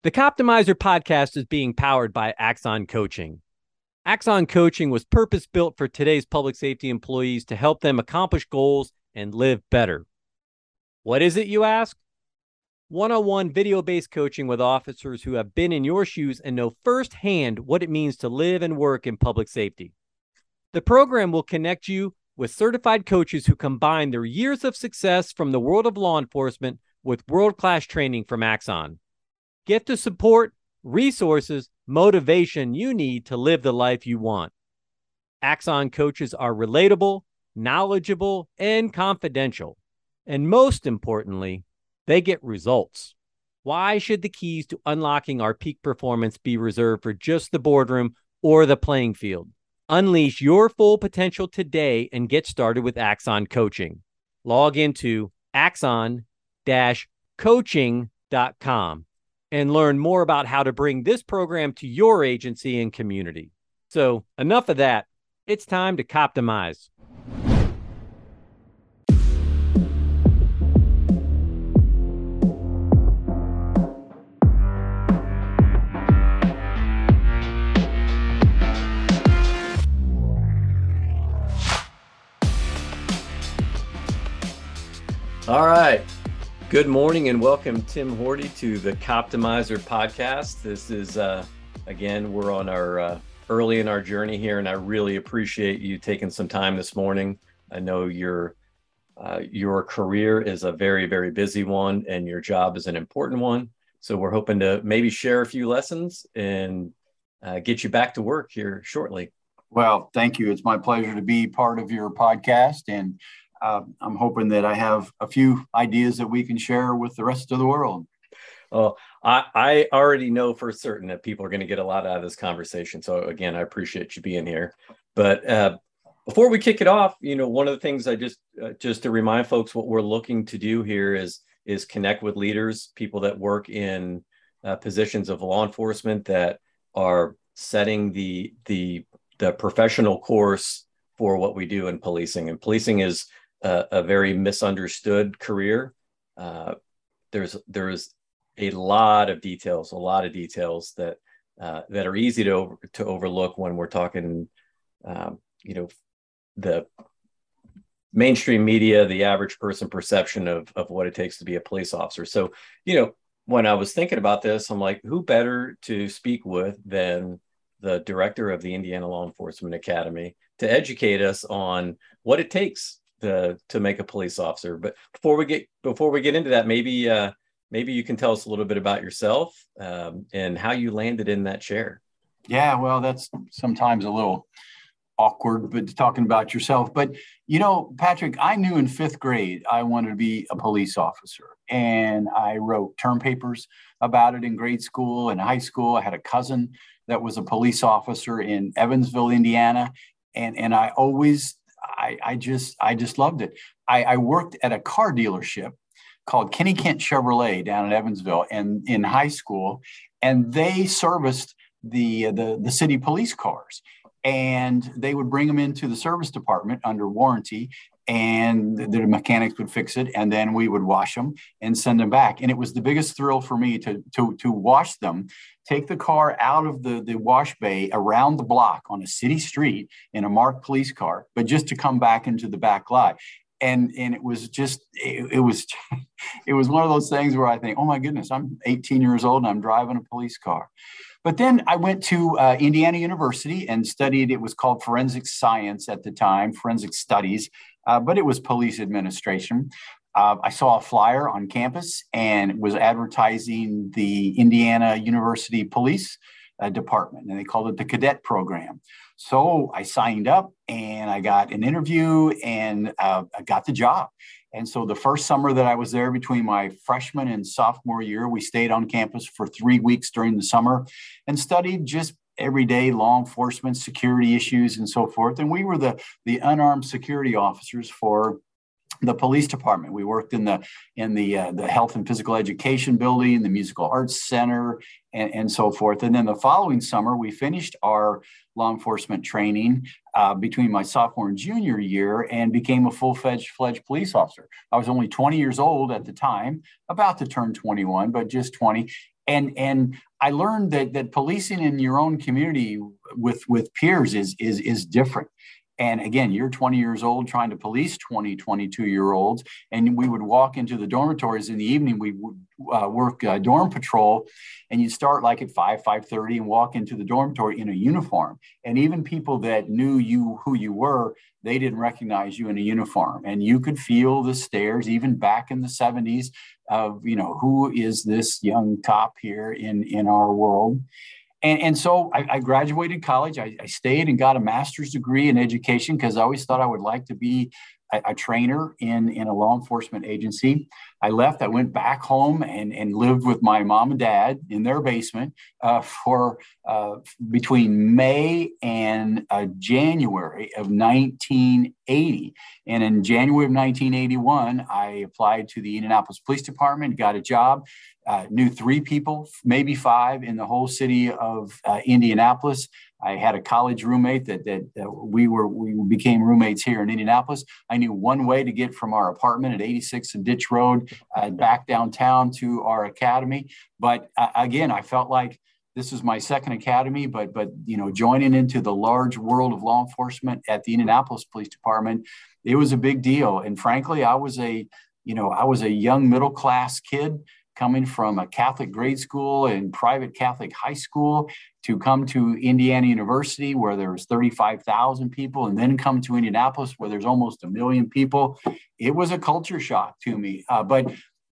The Coptimizer podcast is being powered by Axon Coaching. Axon Coaching was purpose-built for today's public safety employees to help them accomplish goals and live better. What is it, you ask? One-on-one video-based coaching with officers who have been in your shoes and know firsthand what it means to live and work in public safety. The program will connect you with certified coaches who combine their years of success from the world of law enforcement with world-class training from Axon. Get the support, resources, motivation you need to live the life you want. Axon coaches are relatable, knowledgeable, and confidential. And most importantly, they get results. Why should the keys to unlocking our peak performance be reserved for just the boardroom or the playing field? Unleash your full potential today and get started with Axon Coaching. Log into axon-coaching.com. and learn more about how to bring this program to your agency and community. So enough of that. It's time to Coptimize. All right. Good morning and welcome, Tim Horty, to the Coptimizer podcast. This is, again, we're on our early in our journey here, and I really appreciate you taking some time this morning. I know your career is a very, very busy one, and your job is an important one. So we're hoping to maybe share a few lessons and get you back to work here shortly. Well, thank you. It's my pleasure to be part of your podcast, and I'm hoping that I have a few ideas that we can share with the rest of the world. Well, I already know for certain that people are going to get a lot out of this conversation. So again, I appreciate you being here. But before we kick it off, one of the things I just to remind folks, what we're looking to do here is connect with leaders, people that work in positions of law enforcement that are setting the professional course for what we do in policing. And policing is a very misunderstood career. There's a lot of details that are easy to overlook when we're talking, the mainstream media, the average person perception of what it takes to be a police officer. So, when I was thinking about this, I'm like, who better to speak with than the director of the Indiana Law Enforcement Academy to educate us on what it takes to make a police officer. But before we get into that, maybe you can tell us a little bit about yourself and how you landed in that chair. Yeah, well, that's sometimes a little awkward, but talking about yourself. But, Patrick, I knew in fifth grade I wanted to be a police officer. And I wrote term papers about it in grade school and high school. I had a cousin that was a police officer in Evansville, Indiana. And I just loved it. I worked at a car dealership called Kenny Kent Chevrolet down in Evansville and in high school, and they serviced the city police cars, and they would bring them into the service department under warranty, and the mechanics would fix it, and then we would wash them and send them back. And it was the biggest thrill for me to wash them, take the car out of the wash bay around the block on a city street in a marked police car, but just to come back into the back lot. And it was just, it was one of those things where I think, oh my goodness, I'm 18 years old and I'm driving a police car. But then I went to Indiana University and studied, it was called forensic science at the time, forensic studies, but it was police administration. I saw a flyer on campus and was advertising the Indiana University Police Department, and they called it the cadet program. So I signed up and I got an interview and I got the job. And so the first summer that I was there, between my freshman and sophomore year, we stayed on campus for 3 weeks during the summer and studied just everyday law enforcement, security issues, and so forth. And we were the unarmed security officers for the police department. We worked in the health and physical education building, the musical arts center, and so forth. And then the following summer, we finished our law enforcement training between my sophomore and junior year and became a full-fledged police officer. I was only 20 years old at the time, about to turn 21, but just 20. And I learned that policing in your own community with peers is different. And again, you're 20 years old trying to police 20, 22-year-olds. And we would walk into the dormitories in the evening. We would work dorm patrol, and you'd start like at 5:30 and walk into the dormitory in a uniform. And even people that knew you, who you were, they didn't recognize you in a uniform. And you could feel the stares, even back in the 70s, of, who is this young cop here in our world? And so I graduated college. I stayed and got a master's degree in education because I always thought I would like to be a trainer in a law enforcement agency. I left. I went back home and lived with my mom and dad in their basement for between May and January of 1980. And in January of 1981, I applied to the Indianapolis Police Department, got a job. Knew 3 people, maybe 5 in the whole city of Indianapolis. I had a college roommate that we became roommates here in Indianapolis. I knew one way to get from our apartment at 86 and Ditch Road back downtown to our academy. But again, I felt like this was my second academy, but joining into the large world of law enforcement at the Indianapolis Police Department, it was a big deal. And frankly, I was a young middle class kid coming from a Catholic grade school and private Catholic high school to come to Indiana University where there was 35,000 people, and then come to Indianapolis where there's almost 1 million people. It was a culture shock to me, but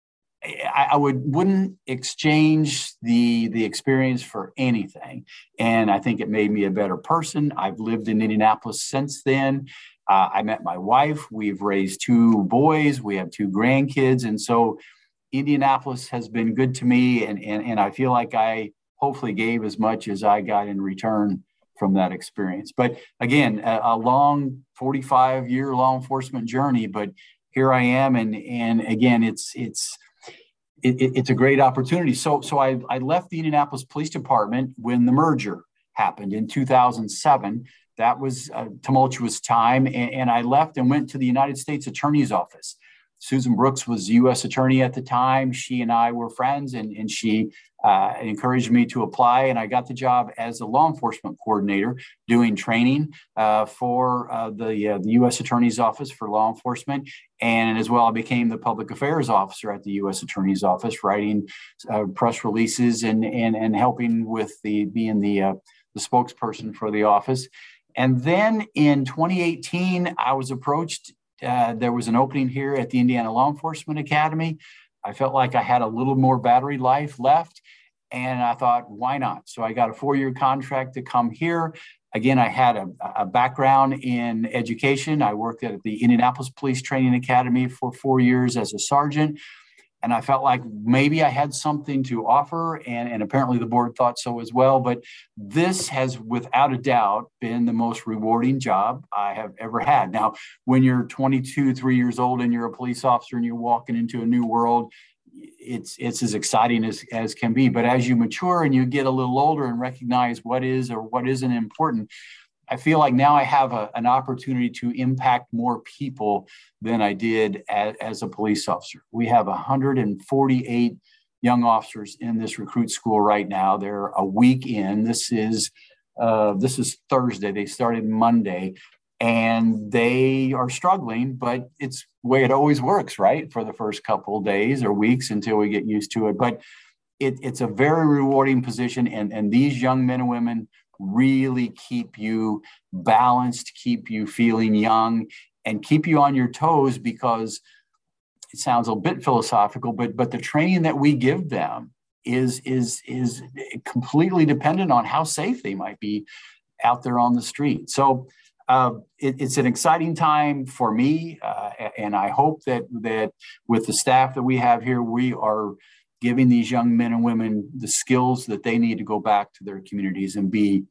I wouldn't exchange the experience for anything. And I think it made me a better person. I've lived in Indianapolis since then. I met my wife. We've raised 2 boys. We have 2 grandkids. And so Indianapolis has been good to me, and I feel like I hopefully gave as much as I got in return from that experience. But again, a long 45-year law enforcement journey, but here I am, and again, it's a great opportunity. So I left the Indianapolis Police Department when the merger happened in 2007. That was a tumultuous time, and I left and went to the United States Attorney's Office. Susan Brooks was U.S. Attorney at the time. She and I were friends, and she encouraged me to apply. And I got the job as a law enforcement coordinator doing training for the U.S. Attorney's Office for law enforcement. And as well, I became the public affairs officer at the U.S. Attorney's Office, writing press releases and helping with being the spokesperson for the office. And then in 2018, I was approached. There was an opening here at the Indiana Law Enforcement Academy. I felt like I had a little more battery life left, and I thought, why not? So I got a 4-year contract to come here. Again, I had a background in education. I worked at the Indianapolis Police Training Academy for 4 years as a sergeant. And I felt like maybe I had something to offer, and apparently the board thought so as well. But this has, without a doubt, been the most rewarding job I have ever had. Now, when you're 22, 3 years old and you're a police officer and you're walking into a new world, it's as exciting as can be. But as you mature and you get a little older and recognize what is or what isn't important, I feel like now I have an opportunity to impact more people than I did as a police officer. We have 148 young officers in this recruit school right now. They're a week in. This is Thursday. They started Monday, and they are struggling, but it's the way it always works, right? For the first couple of days or weeks until we get used to it. But it's a very rewarding position, and these young men and women really keep you balanced, keep you feeling young, and keep you on your toes, because it sounds a bit philosophical, but the training that we give them is completely dependent on how safe they might be out there on the street. So it's an exciting time for me, and I hope that with the staff that we have here, we are giving these young men and women the skills that they need to go back to their communities and be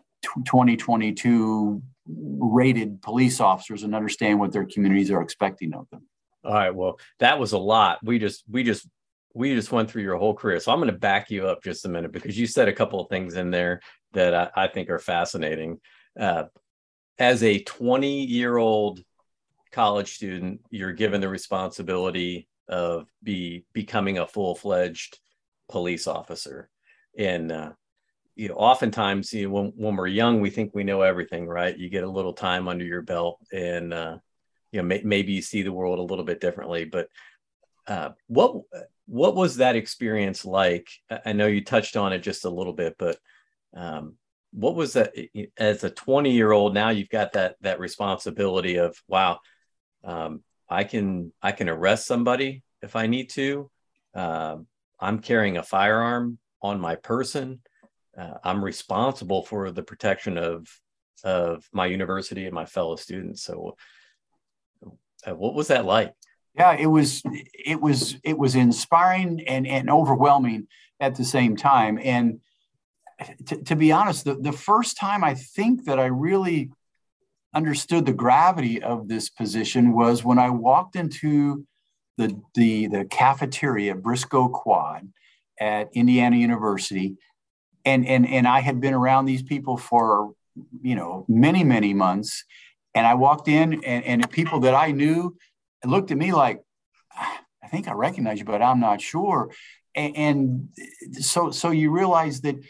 2022 rated police officers and understand what their communities are expecting of them. All right. Well, that was a lot. We just went through your whole career. So I'm going to back you up just a minute, because you said a couple of things in there that I think are fascinating. As a 20-year-old college student, you're given the responsibility of becoming a full-fledged police officer. And oftentimes, when we're young, we think we know everything, right? You get a little time under your belt, and maybe you see the world a little bit differently. But what was that experience like? I know you touched on it just a little bit, but what was that as a 20-year-old? Now you've got that responsibility of, wow, I can arrest somebody if I need to. I'm carrying a firearm on my person. I'm responsible for the protection of my university and my fellow students. So what was that like? Yeah, it was inspiring and overwhelming at the same time. And to be honest, the first time I think that I really understood the gravity of this position was when I walked into the cafeteria at Briscoe Quad at Indiana University. And I had been around these people for, many, many months. And I walked in and people that I knew looked at me like, I think I recognize you, but I'm not sure. And so you realize that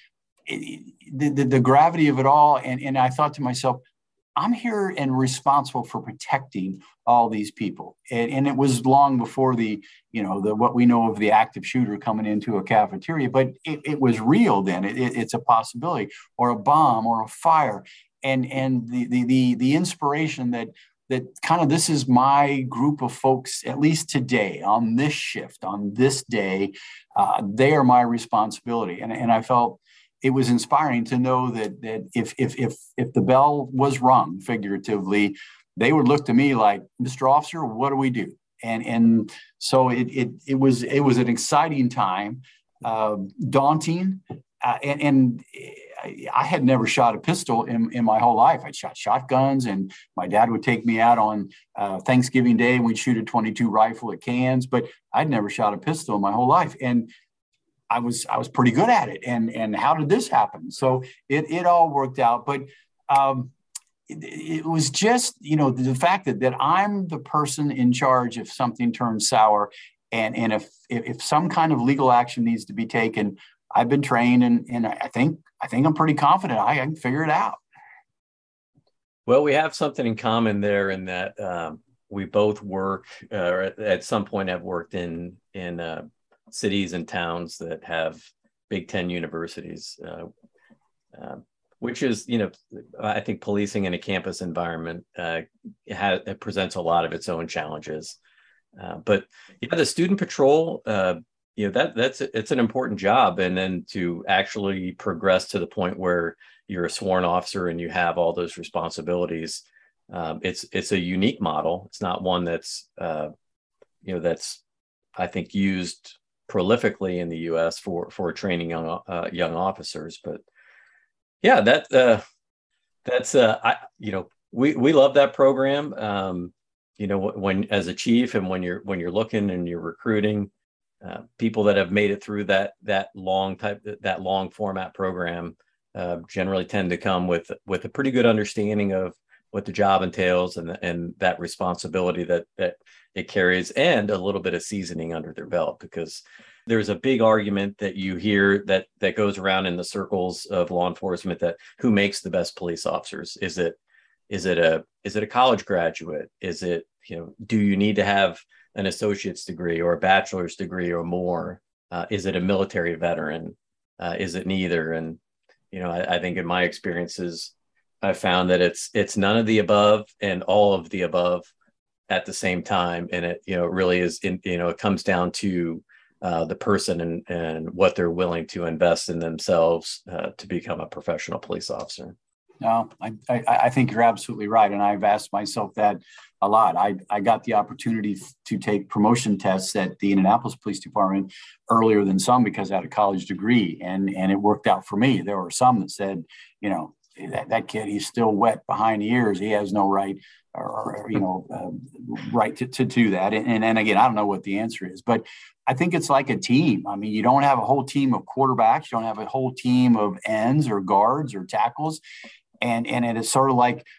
the gravity of it all. And I thought to myself, I'm here and responsible for protecting all these people. And it was long before the what we know of the active shooter coming into a cafeteria, but it was real then. It's a possibility, or a bomb or a fire. And the inspiration that kind of, this is my group of folks, at least today, on this shift, on this day, they are my responsibility. And I felt it was inspiring to know that if the bell was rung, figuratively, they would look to me like, Mr. Officer, what do we do? And so it was an exciting time, daunting, and I had never shot a pistol in my whole life. I'd shot shotguns, and my dad would take me out on Thanksgiving Day and we'd shoot a .22 rifle at cans, but I'd never shot a pistol in my whole life. And I was pretty good at it. And how did this happen? So it all worked out. But it was just, the fact that I'm the person in charge if something turns sour, and if some kind of legal action needs to be taken, I've been trained, and I think I'm pretty confident I can figure it out. Well, we have something in common there in that we both work, or at some point have worked in cities and towns that have Big Ten universities, which is, I think policing in a campus environment it presents a lot of its own challenges. But the student patrol, it's an important job. And then to actually progress to the point where you're a sworn officer and you have all those responsibilities, it's a unique model. It's not one that's I think used prolifically in the U.S. for training young officers. But yeah, we love that program. When as a chief, and when you're looking and you're recruiting people that have made it through that long format program, generally tend to come with a pretty good understanding of what the job entails and that responsibility that it carries, and a little bit of seasoning under their belt, because there's a big argument that you hear that goes around in the circles of law enforcement, that who makes the best police officers? Is it a college graduate? Is it, do you need to have an associate's degree or a bachelor's degree or more? Is it a military veteran? Is it neither? And, I think in my experiences, I found that it's none of the above and all of the above at the same time. And it, really is, it comes down to the person and what they're willing to invest in themselves to become a professional police officer. No, I think you're absolutely right. And I've asked myself that a lot. I got the opportunity to take promotion tests at the Indianapolis Police Department earlier than some because I had a college degree, and it worked out for me. There were some that said, that kid, he's still wet behind the ears. He has no right right to do that. And again, I don't know what the answer is, but I think it's like a team. I mean, you don't have a whole team of quarterbacks. You don't have a whole team of ends or guards or tackles. And it is sort of like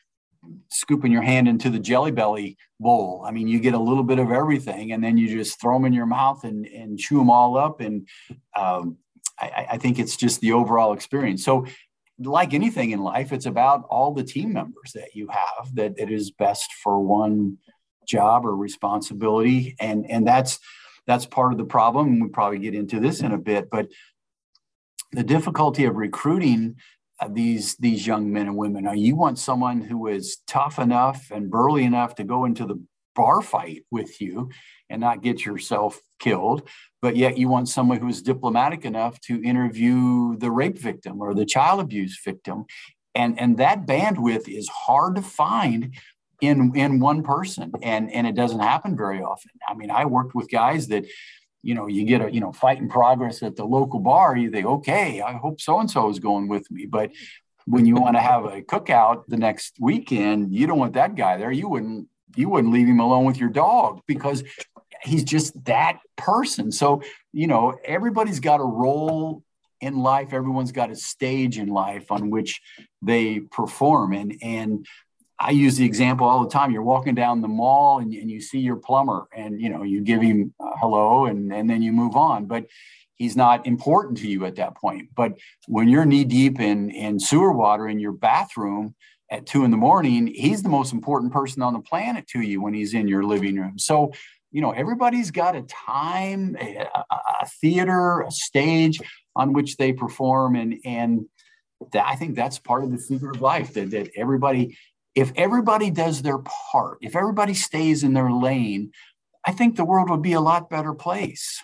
scooping your hand into the Jelly Belly bowl. I mean, you get a little bit of everything, and then you just throw them in your mouth and chew them all up. And I think it's just the overall experience. So like anything in life, it's about all the team members that you have, that it is best for one job or responsibility. And that's part of the problem. And we probably get into this in a bit, but the difficulty of recruiting these young men and women. Now, you want someone who is tough enough and burly enough to go into the bar fight with you and not get yourself killed, but yet you want someone who is diplomatic enough to interview the rape victim or the child abuse victim. And that bandwidth is hard to find in one person. And it doesn't happen very often. I mean, I worked with guys that, you get a, fight in progress at the local bar, you think, okay, I hope so-and-so is going with me. But when you want to have a cookout the next weekend, you don't want that guy there. You wouldn't leave him alone with your dog because he's just that person. So, everybody's got a role in life. Everyone's got a stage in life on which they perform. And I use the example all the time. You're walking down the mall and you see your plumber and, you give him hello and then you move on, but he's not important to you at that point. But when you're knee deep in sewer water in your bathroom at 2 a.m, he's the most important person on the planet to you when he's in your living room. So, everybody's got a time, a theater, a stage on which they perform. And I think that's part of the secret of life, that everybody, if everybody does their part, if everybody stays in their lane, I think the world would be a lot better place.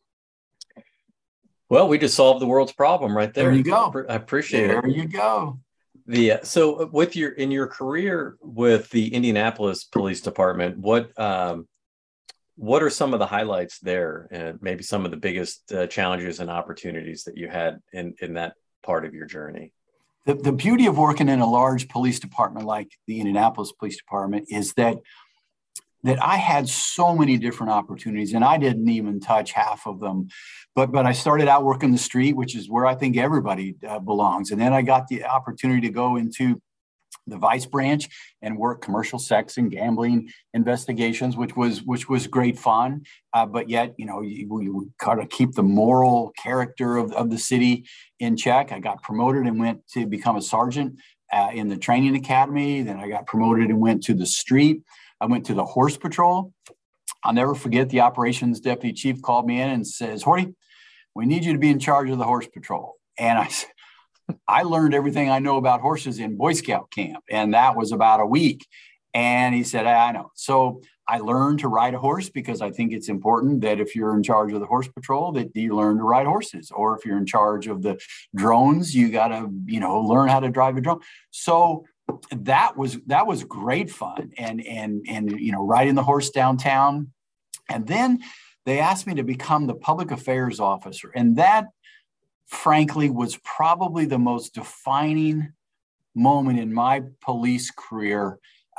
Well, we just solved the world's problem right there. There you go. I appreciate it. There you go. So in your career with the Indianapolis Police Department, what are some of the highlights there, and maybe some of the biggest challenges and opportunities that you had in that part of your journey? The beauty of working in a large police department like the Indianapolis Police Department is that I had so many different opportunities, and I didn't even touch half of them. But I started out working the street, which is where I think everybody belongs. And then I got the opportunity to go into the vice branch and work commercial sex and gambling investigations, which was great fun. But yet, we kind of keep the moral character of the city in check. I got promoted and went to become a sergeant in the training academy. Then I got promoted and went to the street. I went to the horse patrol. I'll never forget, the operations deputy chief called me in and says, "Horty, we need you to be in charge of the horse patrol." And I learned everything I know about horses in Boy Scout camp, and that was about a week. And he said, "I know." So I learned to ride a horse because I think it's important that if you're in charge of the horse patrol, that you learn to ride horses. Or if you're in charge of the drones, you got to, learn how to drive a drone. So that was great fun, and riding the horse downtown. And then they asked me to become the public affairs officer, and that, frankly, was probably the most defining moment in my police career,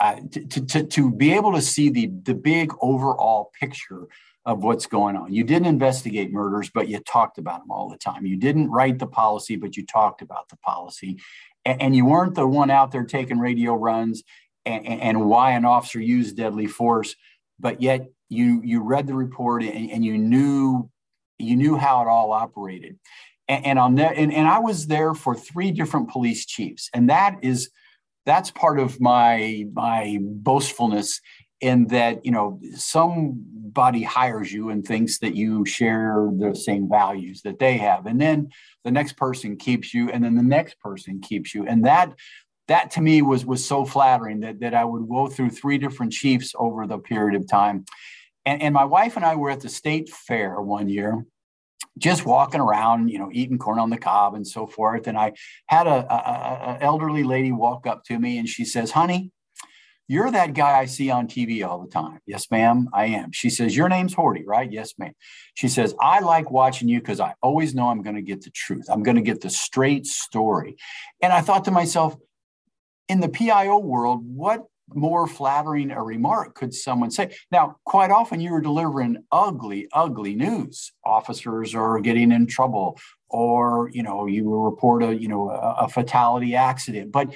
to be able to see the big overall picture of what's going on. You didn't investigate murders, but you talked about them all the time. You didn't write the policy, but you talked about the policy. And you weren't the one out there taking radio runs and why an officer used deadly force, but yet you read the report and you knew how it all operated. And I was there for 3 different police chiefs, and that's part of my boastfulness, in that somebody hires you and thinks that you share the same values that they have, and then the next person keeps you, and then the next person keeps you, and that to me was so flattering that I would go through 3 different chiefs over the period of time. And my wife and I were at the state fair one year, just walking around, eating corn on the cob and so forth. And I had a elderly lady walk up to me and she says, "Honey, you're that guy I see on TV all the time." "Yes, ma'am, I am." She says, "Your name's Horty, right?" "Yes, ma'am." She says, "I like watching you because I always know I'm going to get the truth. I'm going to get the straight story." And I thought to myself, in the PIO world, what more flattering a remark could someone say? Now, quite often you were delivering ugly, ugly news. Officers are getting in trouble, or, you will report a fatality accident. But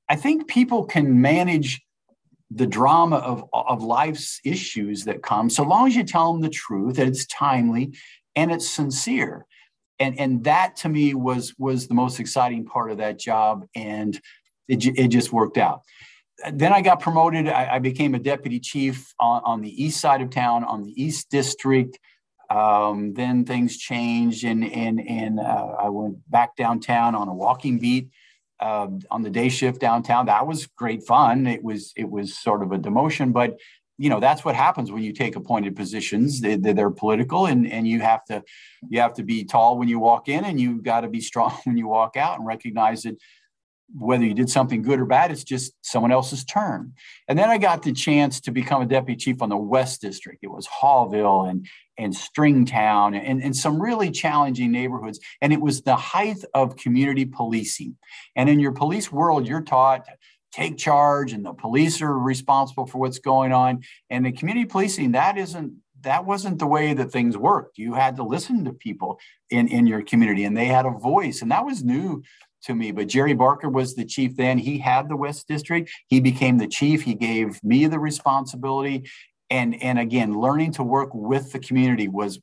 I think people can manage the drama of life's issues that come, so long as you tell them the truth, that it's timely and it's sincere. And that to me was the most exciting part of that job. And it just worked out. Then I got promoted. I became a deputy chief on the east side of town, on the East District. Then things changed, and I went back downtown on a walking beat on the day shift downtown. That was great fun. It was sort of a demotion, but that's what happens when you take appointed positions. They're political, and you have to be tall when you walk in, and you got to be strong when you walk out, and recognize that whether you did something good or bad, it's just someone else's turn. And then I got the chance to become a deputy chief on the West District. It was Hallville and Stringtown and some really challenging neighborhoods. And it was the height of community policing. And in your police world, you're taught to take charge, and the police are responsible for what's going on. And the community policing, that wasn't the way that things worked. You had to listen to people in your community, and they had a voice. And that was new to me. But Jerry Barker was the chief then. He had the West District. He became the chief. He gave me the responsibility. And again, learning to work with the community was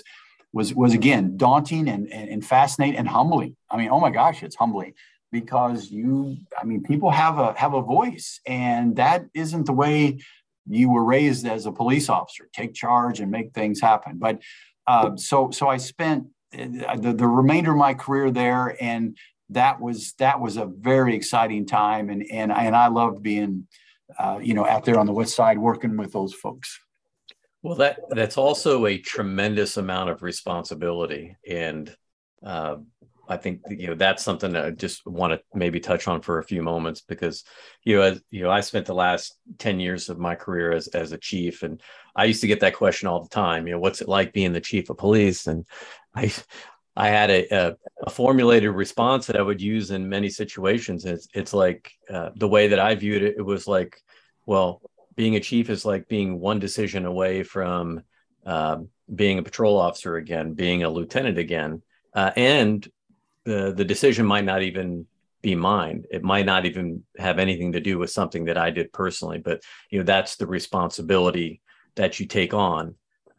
again daunting and fascinating and humbling. I mean, oh my gosh, it's humbling, because people have a voice, and that isn't the way you were raised as a police officer. Take charge and make things happen. But so I spent the remainder of my career there, and that was a very exciting time, and I loved being out there on the West Side working with those folks. Well, that's also a tremendous amount of responsibility, and I think that's something that I just want to maybe touch on for a few moments, because I spent the last 10 years of my career as a chief, and I used to get that question all the time. What's it like being the chief of police? And I had a formulated response that I would use in many situations. It's like the way that I viewed it. It was like, well, being a chief is like being one decision away from being a patrol officer again, being a lieutenant again, and the decision might not even be mine. It might not even have anything to do with something that I did personally, but that's the responsibility that you take on.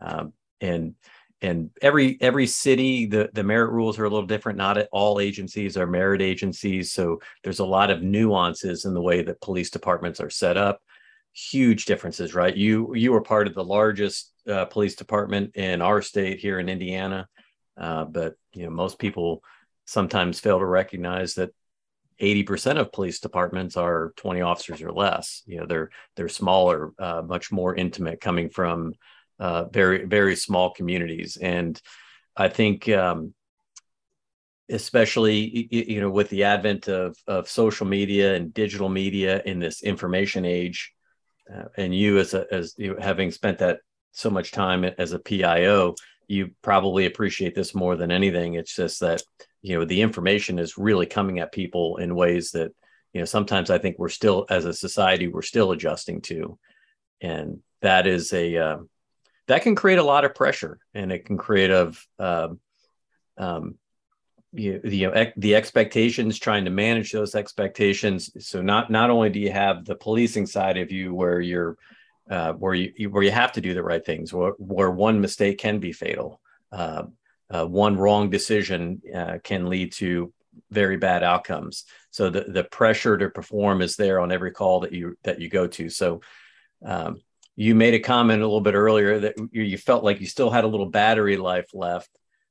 And every city, the merit rules are a little different. Not all agencies are merit agencies. So there's a lot of nuances in the way that police departments are set up. Huge differences, right? You were part of the largest police department in our state here in Indiana. But most people sometimes fail to recognize that 80% of police departments are 20 officers or less. They're smaller, much more intimate, coming from very, very small communities. And I think, especially, with the advent of social media and digital media in this information age, and you as having spent that so much time as a PIO, you probably appreciate this more than anything. It's just that, the information is really coming at people in ways that, sometimes I think we're still, as a society, we're still adjusting to. And that is that can create a lot of pressure, and it can create the expectations, trying to manage those expectations. So not only do you have the policing side of you where you're where you have to do the right things, where one mistake can be fatal, one wrong decision can lead to very bad outcomes. So the pressure to perform is there on every call that you go to. So you made a comment a little bit earlier that you felt like you still had a little battery life left.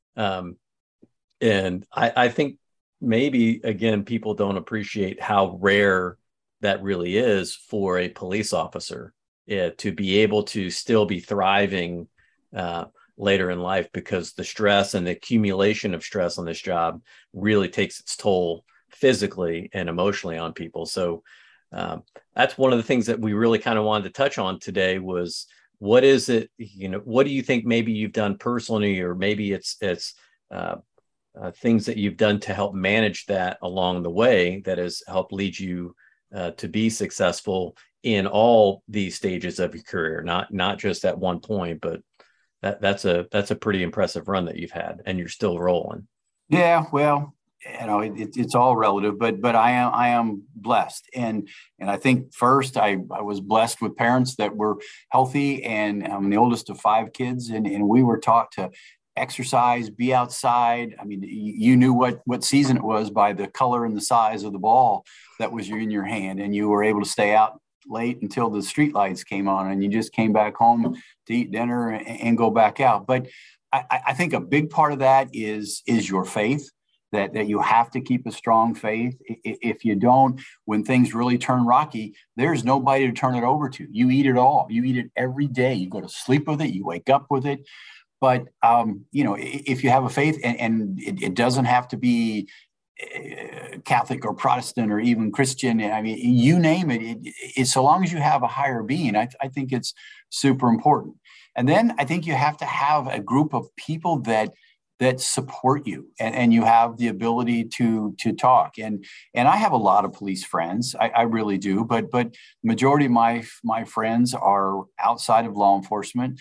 And I think maybe, again, people don't appreciate how rare that really is for a police officer to be able to still be thriving later in life, because the stress and the accumulation of stress on this job really takes its toll physically and emotionally on people. So that's one of the things that we really kind of wanted to touch on today was, what is it, what do you think maybe you've done personally, or maybe it's things that you've done to help manage that along the way that has helped lead you to be successful in all these stages of your career, not just at one point, but that's a pretty impressive run that you've had, and you're still rolling. Yeah, well, it's all relative, but I am blessed, and I think first I was blessed with parents that were healthy, and I'm the oldest of 5 kids, and we were taught to exercise, be outside. I mean, you knew what season it was by the color and the size of the ball that was in your hand, and you were able to stay out late until the street lights came on, and you just came back home to eat dinner and go back out. But I think a big part of that is your faith. That you have to keep a strong faith. If you don't, when things really turn rocky, there's nobody to turn it over to. You eat it all. You eat it every day. You go to sleep with it. You wake up with it. But if you have a faith, and it doesn't have to be Catholic or Protestant or even Christian. I mean, you name it. So long as you have a higher being, I think it's super important. And then I think you have to have a group of people that support you, and you have the ability to talk. And I have a lot of police friends. I really do. But the majority of my friends are outside of law enforcement.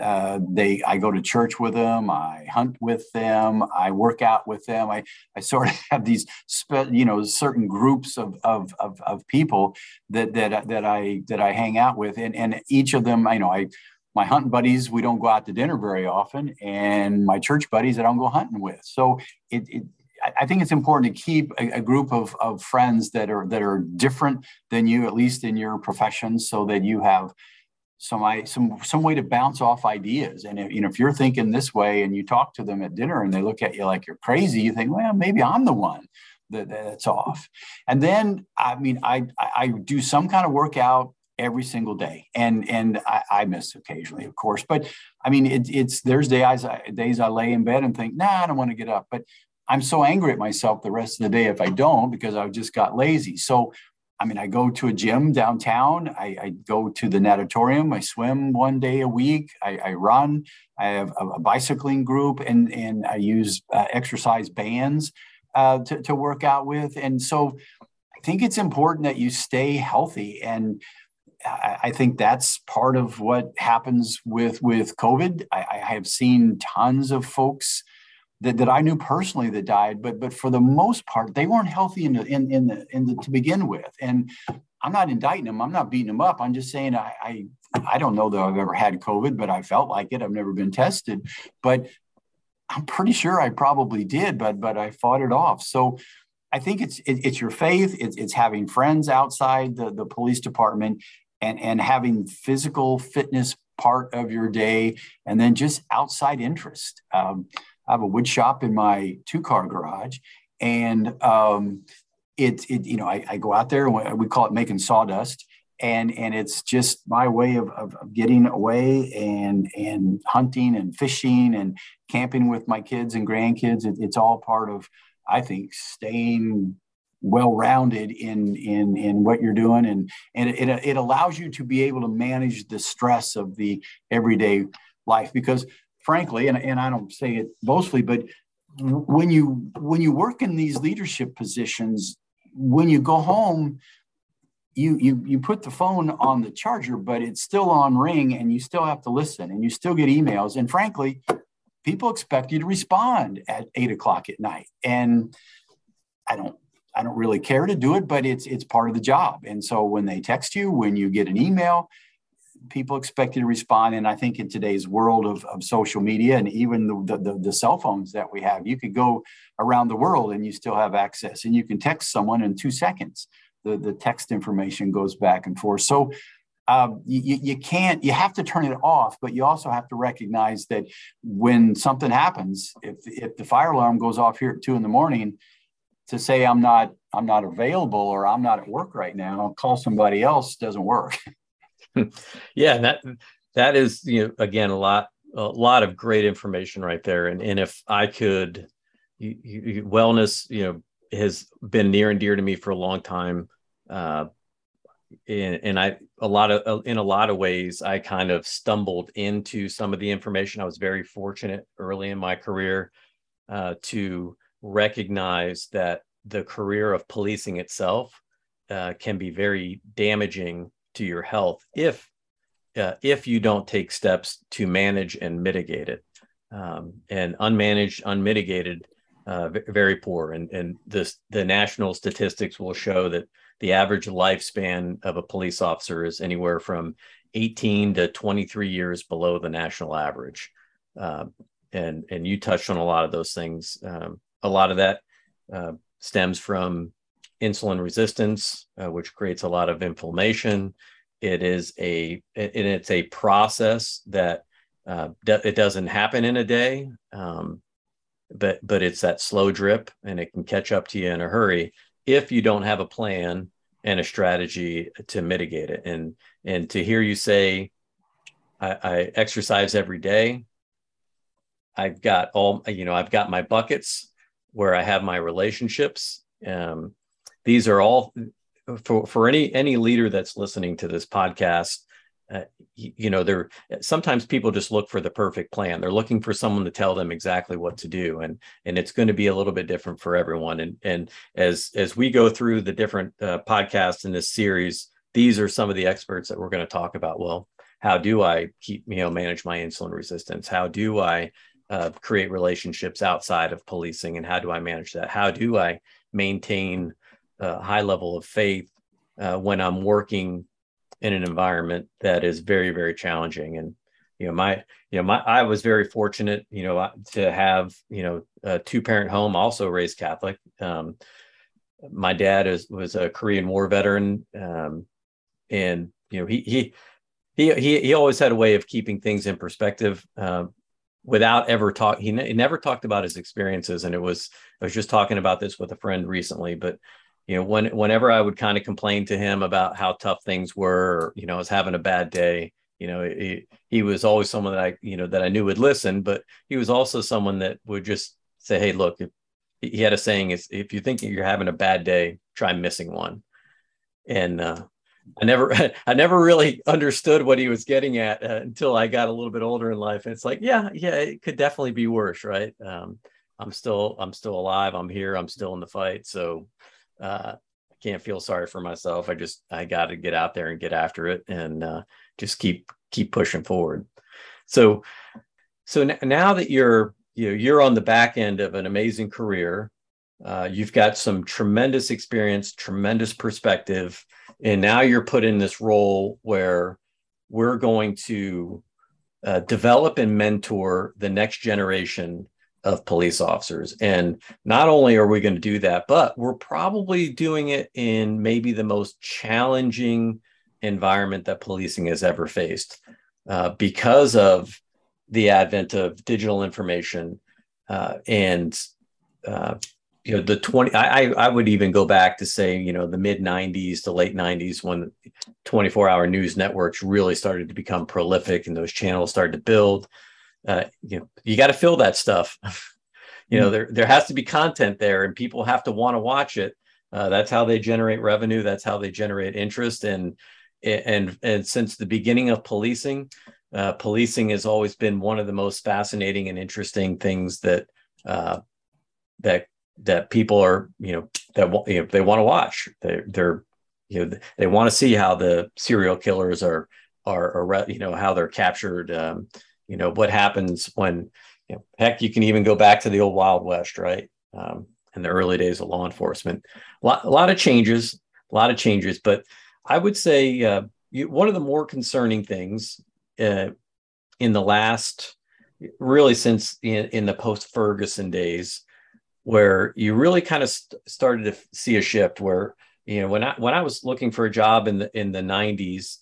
I go to church with them. I hunt with them. I work out with them. I sort of have these certain groups of people that I hang out with, and each of them, my hunting buddies, we don't go out to dinner very often, and my church buddies I don't go hunting with. So I think it's important to keep a group of friends that are different than you, at least in your profession, so that you have some way to bounce off ideas. And if you're thinking this way and you talk to them at dinner and they look at you like you're crazy, you think, well, maybe I'm the one that's off. And then, I do some kind of workout every single day, and I miss occasionally, of course, but there's days I lay in bed and think, nah, I don't want to get up, but I'm so angry at myself the rest of the day if I don't, because I just got lazy. So I go to a gym downtown. I go to the natatorium. I swim one day a week. I run. I have a bicycling group, and I use exercise bands to work out with. And so I think it's important that you stay healthy. And I think that's part of what happens with COVID. I have seen tons of folks that I knew personally that died, but for the most part, they weren't healthy to begin with. And I'm not indicting them. I'm not beating them up. I'm just saying I don't know that I've ever had COVID, but I felt like it. I've never been tested, but I'm pretty sure I probably did, but I fought it off. So I think it's your faith. It's having friends outside the police department, and having physical fitness part of your day, and then just outside interest. I have a wood shop in my 2-car garage, and I go out there, and we call it making sawdust, and it's just my way of getting away and hunting and fishing and camping with my kids and grandkids. It's all part of, I think, staying well-rounded in what you're doing, and it allows you to be able to manage the stress of the everyday life. Because frankly, and I don't say it boastfully, but when you work in these leadership positions, when you go home, you put the phone on the charger, but it's still on ring, and you still have to listen, and you still get emails, and frankly, people expect you to respond at 8:00 at night, and I don't really care to do it, but it's part of the job. And so when they text you, when you get an email, people expect you to respond. And I think in today's world of social media, and even the cell phones that we have, you could go around the world and you still have access, and you can text someone in 2 seconds. The text information goes back and forth. So you have to turn it off, but you also have to recognize that when something happens, if the fire alarm goes off here at 2 a.m, to say I'm not available, or I'm not at work right now, call somebody else, doesn't work. Yeah, that is, again, a lot of great information right there. And if I could, wellness, has been near and dear to me for a long time. In a lot of ways, I kind of stumbled into some of the information. I was very fortunate early in my career to recognize that the career of policing itself can be very damaging to your health if you don't take steps to manage and mitigate it. And unmanaged, unmitigated, very poor. And the national statistics will show that the average lifespan of a police officer is anywhere from 18 to 23 years below the national average. And you touched on a lot of those things. A lot of that stems from insulin resistance, which creates a lot of inflammation. It's a process that it doesn't happen in a day, but it's that slow drip, and it can catch up to you in a hurry if you don't have a plan and a strategy to mitigate it. And to hear you say, I exercise every day. I've got my buckets where I have my relationships. These are all for any leader that's listening to this podcast. Sometimes people just look for the perfect plan. They're looking for someone to tell them exactly what to do, and it's going to be a little bit different for everyone. And as we go through the different podcasts in this series, these are some of the experts that we're going to talk about. Well, how do I manage my insulin resistance? How do I create relationships outside of policing, and how do I manage that? How do I maintain a high level of faith when I'm working in an environment that is very, very challenging? And I was very fortunate, to have a two-parent home, also raised Catholic. My dad was a Korean War veteran, and he always had a way of keeping things in perspective. Without ever he never talked about his experiences. And I was just talking about this with a friend recently, but whenever I would kind of complain to him about how tough things were, or, I was having a bad day, he was always someone that I knew would listen, but he was also someone that would just say, hey, look, he had a saying, is if you think you're having a bad day, try missing one. And I never really understood what he was getting at until I got a little bit older in life. And it's like, yeah, it could definitely be worse, right? I'm still alive. I'm here. I'm still in the fight. So I can't feel sorry for myself. I got to get out there and get after it, and just keep pushing forward. So now that you're on the back end of an amazing career, you've got some tremendous experience, tremendous perspective, and now you're put in this role where we're going to develop and mentor the next generation of police officers. And not only are we going to do that, but we're probably doing it in maybe the most challenging environment that policing has ever faced, because of the advent of digital information, and I would even go back to say, the mid 90s to late 90s, when 24-hour news networks really started to become prolific and those channels started to build. You got to fill that stuff. There has to be content there, and people have to want to watch it. That's how they generate revenue. That's how they generate interest. And since the beginning of policing has always been one of the most fascinating and interesting things that people are, that they want to watch. They want to see how the serial killers are how they're captured. What happens when, heck, you can even go back to the old Wild West, right? In the early days of law enforcement, a lot of changes, but I would say one of the more concerning things in the last, really since in the post-Ferguson days, where you really kind of started to see a shift where, when I was looking for a job in the 90s,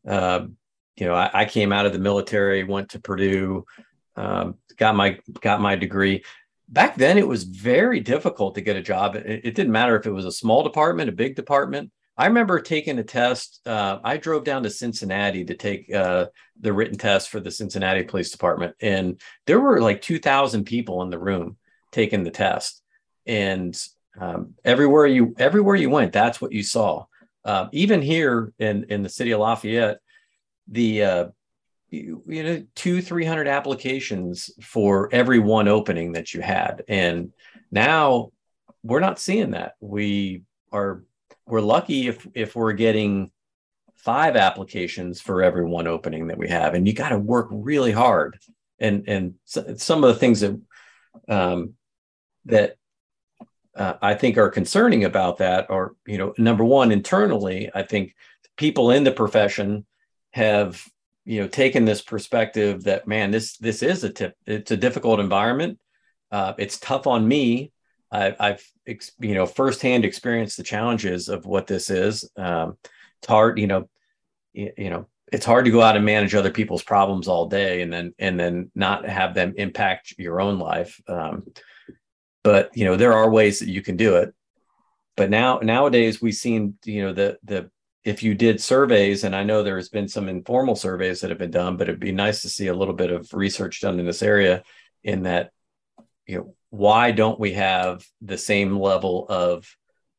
I came out of the military, went to Purdue, got my degree. Back then, it was very difficult to get a job. It didn't matter if it was a small department, a big department. I remember taking a test. I drove down to Cincinnati to take the written test for the Cincinnati Police Department, and there were like 2,000 people in the room taking the test. And everywhere you went, that's what you saw. Even here in the city of Lafayette, the 200-300 applications for every one opening that you had. And now we're not seeing that. We're lucky if we're getting 5 applications for every one opening that we have. And you got to work really hard. And some of the things that that I think are concerning about that are, number one, internally, I think people in the profession have, taken this perspective that, man, this is it's a difficult environment. It's tough on me. I've firsthand experienced the challenges of what this is. It's hard, it's hard to go out and manage other people's problems all day and then not have them impact your own life. But there are ways that you can do it. But nowadays we've seen, the if you did surveys, and I know there has been some informal surveys that have been done, but it'd be nice to see a little bit of research done in this area, in that, why don't we have the same level of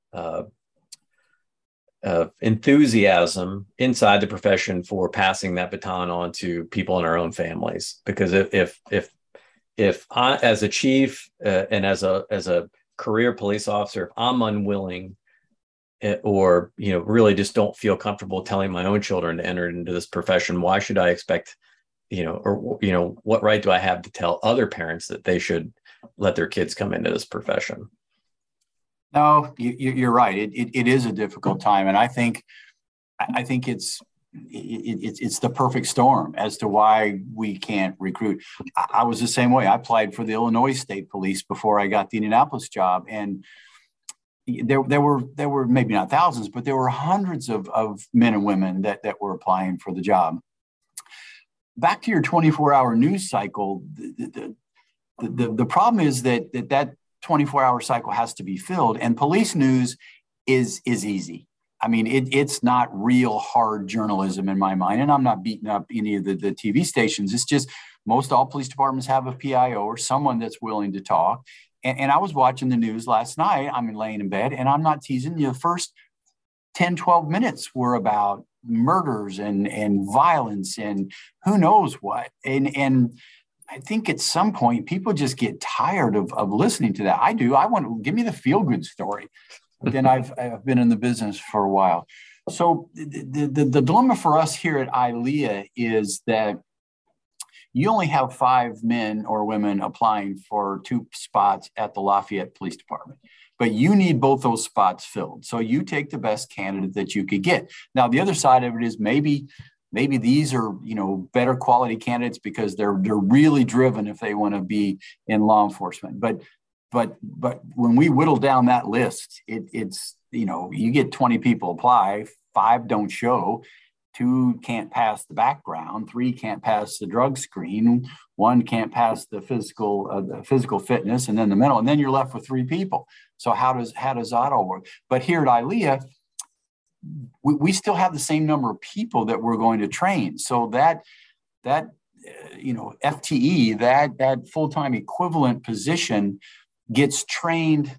enthusiasm inside the profession for passing that baton on to people in our own families? Because if I, as a chief and as a career police officer, if I'm unwilling or really just don't feel comfortable telling my own children to enter into this profession, why should I expect, what right do I have to tell other parents that they should let their kids come into this profession? No, you're right. It is a difficult time, and I think it's the perfect storm as to why we can't recruit. I was the same way. I applied for the Illinois State Police before I got the Indianapolis job, and there were maybe not thousands, but there were hundreds of men and women that were applying for the job. Back to your 24-hour news cycle, the problem is that 24-hour cycle has to be filled, and police news is easy. I mean, it's not real hard journalism in my mind, and I'm not beating up any of the TV stations. It's just most all police departments have a PIO or someone that's willing to talk. And I was watching the news last night. I'm laying in bed, and I'm not teasing you. The first 10, 12 minutes were about murders and violence and who knows what. And I think at some point people just get tired of listening to that. I do. I want to give me the feel-good story. Then I've been in the business for a while. So the dilemma for us here at ILEA is that you only have 5 men or women applying for 2 spots at the Lafayette Police Department, but you need both those spots filled. So you take the best candidate that you could get. Now, the other side of it is maybe these are, better quality candidates because they're really driven if they want to be in law enforcement. But when we whittle down that list, it's you get 20 people apply, 5 don't show, 2 can't pass the background, 3 can't pass the drug screen, 1 can't pass the physical fitness, and then the mental, and then you're left with 3 people. So how does that all work? But here at ILEA, we still have the same number of people that we're going to train. So that FTE, that full-time equivalent position gets trained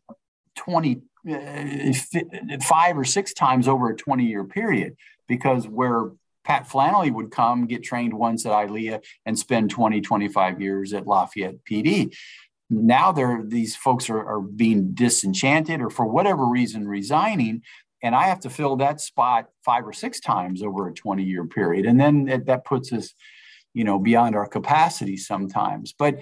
5 or 6 times over a 20-year period, because where Pat Flannelly would come, get trained once at ILEA and spend 20, 25 years at Lafayette PD. Now these folks are being disenchanted or for whatever reason resigning, and I have to fill that spot 5 or 6 times over a 20-year period. And then that puts us, beyond our capacity sometimes. But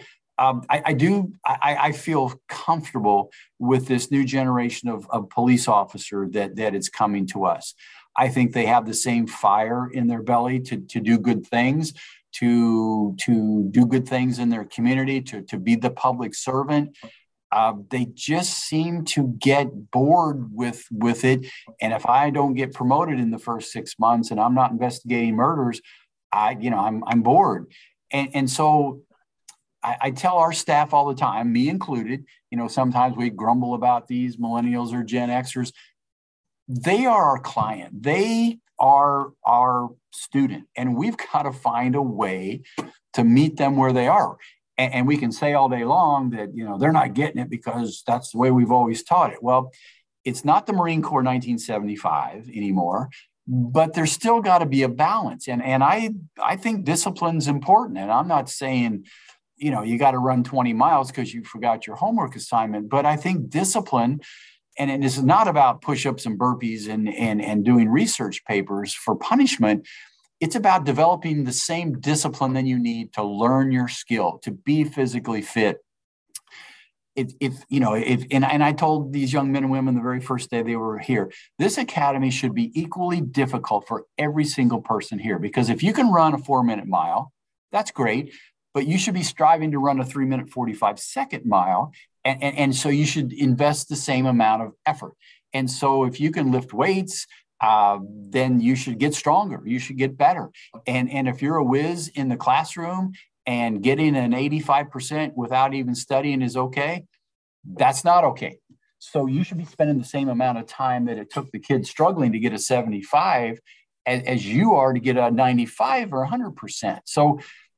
I feel comfortable with this new generation of police officer that is coming to us. I think they have the same fire in their belly to do good things, to do good things in their community, to be the public servant. They just seem to get bored with it. And if I don't get promoted in the first 6 months and I'm not investigating murders, I'm bored. And so I tell our staff all the time, me included, sometimes we grumble about these millennials or Gen Xers. They are our client. They are our student. And we've got to find a way to meet them where they are. And we can say all day long that, they're not getting it because that's the way we've always taught it. Well, it's not the Marine Corps 1975 anymore, but there's still got to be a balance. And I think discipline's important. And I'm not saying, you got to run 20 miles because you forgot your homework assignment. But I think discipline, and it is not about push-ups and burpees and doing research papers for punishment. It's about developing the same discipline that you need to learn your skill, to be physically fit. And I told these young men and women the very first day they were here, this academy should be equally difficult for every single person here, because if you can run a 4-minute mile, that's great, but you should be striving to run a 3-minute 45-second mile. And so you should invest the same amount of effort. And so if you can lift weights, then you should get stronger. You should get better. And if you're a whiz in the classroom and getting an 85% without even studying is okay, that's not okay. So you should be spending the same amount of time that it took the kid struggling to get a 75 as you are to get a 95 or 100%. So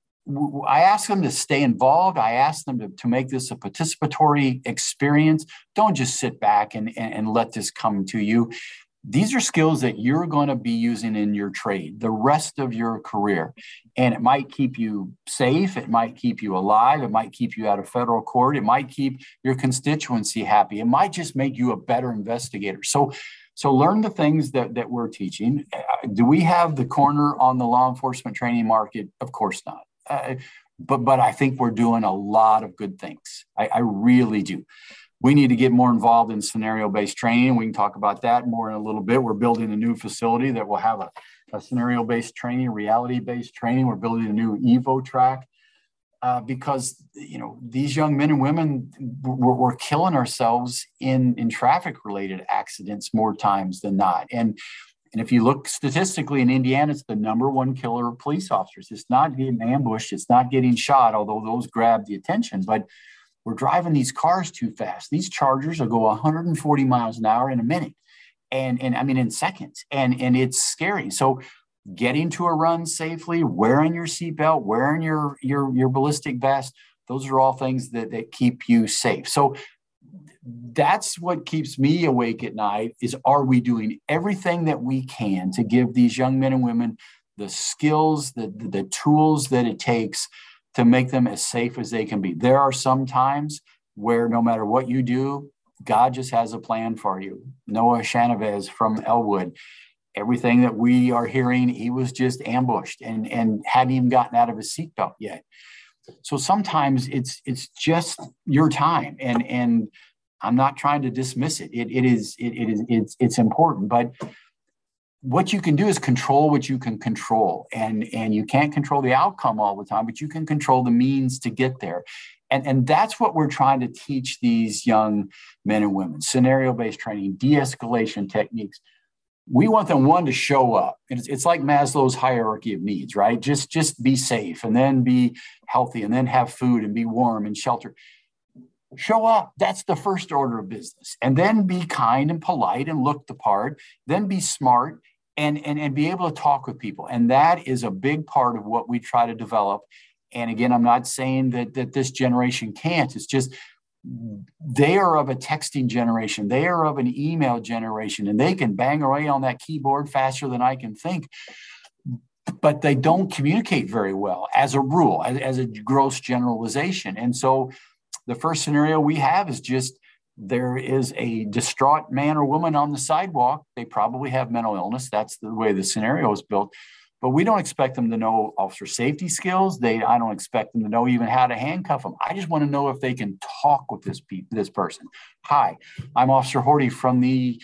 I ask them to stay involved. I ask them to make this a participatory experience. Don't just sit back and let this come to you. These are skills that you're going to be using in your trade the rest of your career. And it might keep you safe. It might keep you alive. It might keep you out of federal court. It might keep your constituency happy. It might just make you a better investigator. So learn the things that we're teaching. Do we have the corner on the law enforcement training market? Of course not. But I think we're doing a lot of good things. I really do. We need to get more involved in scenario-based training. We can talk about that more in a little bit. We're building a new facility that will have a scenario-based training, reality-based training. We're building a new Evo track because these young men and women, we're killing ourselves in traffic-related accidents more times than not. And if you look statistically in Indiana, it's the #1 killer of police officers. It's not getting ambushed. It's not getting shot, although those grab the attention. But we're driving these cars too fast. These Chargers will go 140 miles an hour in a minute, and I mean in seconds, and it's scary. So getting to a run safely, wearing your seatbelt, wearing your ballistic vest, those are all things that keep you safe. So that's what keeps me awake at night is, are we doing everything that we can to give these young men and women the skills, the tools that it takes to make them as safe as they can be? There are some times where no matter what you do, God just has a plan for you. Noah Chavez from Elwood, everything that we are hearing, he was just ambushed and hadn't even gotten out of his seatbelt yet. So sometimes it's just your time, and I'm not trying to dismiss it. It's important, but what you can do is control what you can control, and you can't control the outcome all the time, but you can control the means to get there. And that's what we're trying to teach these young men and women: scenario-based training, de-escalation techniques. We want them, one, to show up. It's like Maslow's hierarchy of needs, right? Just be safe, and then be healthy, and then have food, and be warm and shelter. Show up. That's the first order of business. And then be kind and polite and look the part. Then be smart and be able to talk with people. And that is a big part of what we try to develop. And again, I'm not saying that this generation can't. It's just they are of a texting generation. They are of an email generation, and they can bang away on that keyboard faster than I can think. But they don't communicate very well as a rule, as a gross generalization. And so the first scenario we have is just, there is a distraught man or woman on the sidewalk. They probably have mental illness. That's the way the scenario is built. But we don't expect them to know officer safety skills. I don't expect them to know even how to handcuff them. I just want to know if they can talk with this person. Hi, I'm Officer Horty from the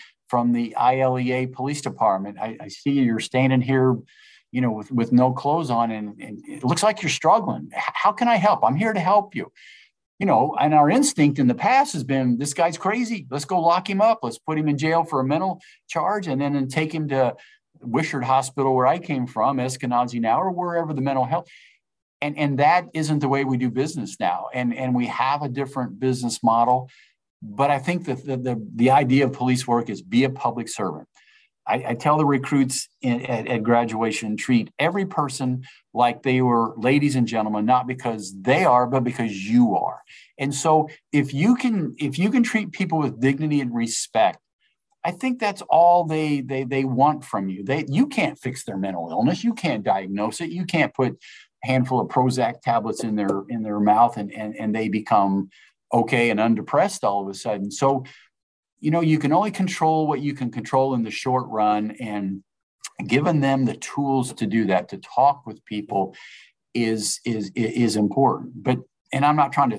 ILEA Police Department. I see you're standing here, with no clothes on, and it looks like you're struggling. How can I help? I'm here to help you. And our instinct in the past has been, this guy's crazy. Let's go lock him up. Let's put him in jail for a mental charge, and then take him to Wishart Hospital, where I came from, Eskenazi now, or wherever the mental health. And that isn't the way we do business now. And we have a different business model. But I think that the idea of police work is be a public servant. I tell the recruits at graduation, treat every person like they were ladies and gentlemen, not because they are, but because you are. And so if you can treat people with dignity and respect, I think that's all they want from you. You can't fix their mental illness. You can't diagnose it. You can't put a handful of Prozac tablets in their mouth and they become okay and undepressed all of a sudden. So, you can only control what you can control in the short run, and giving them the tools to do that, to talk with people, is important. And I'm not trying to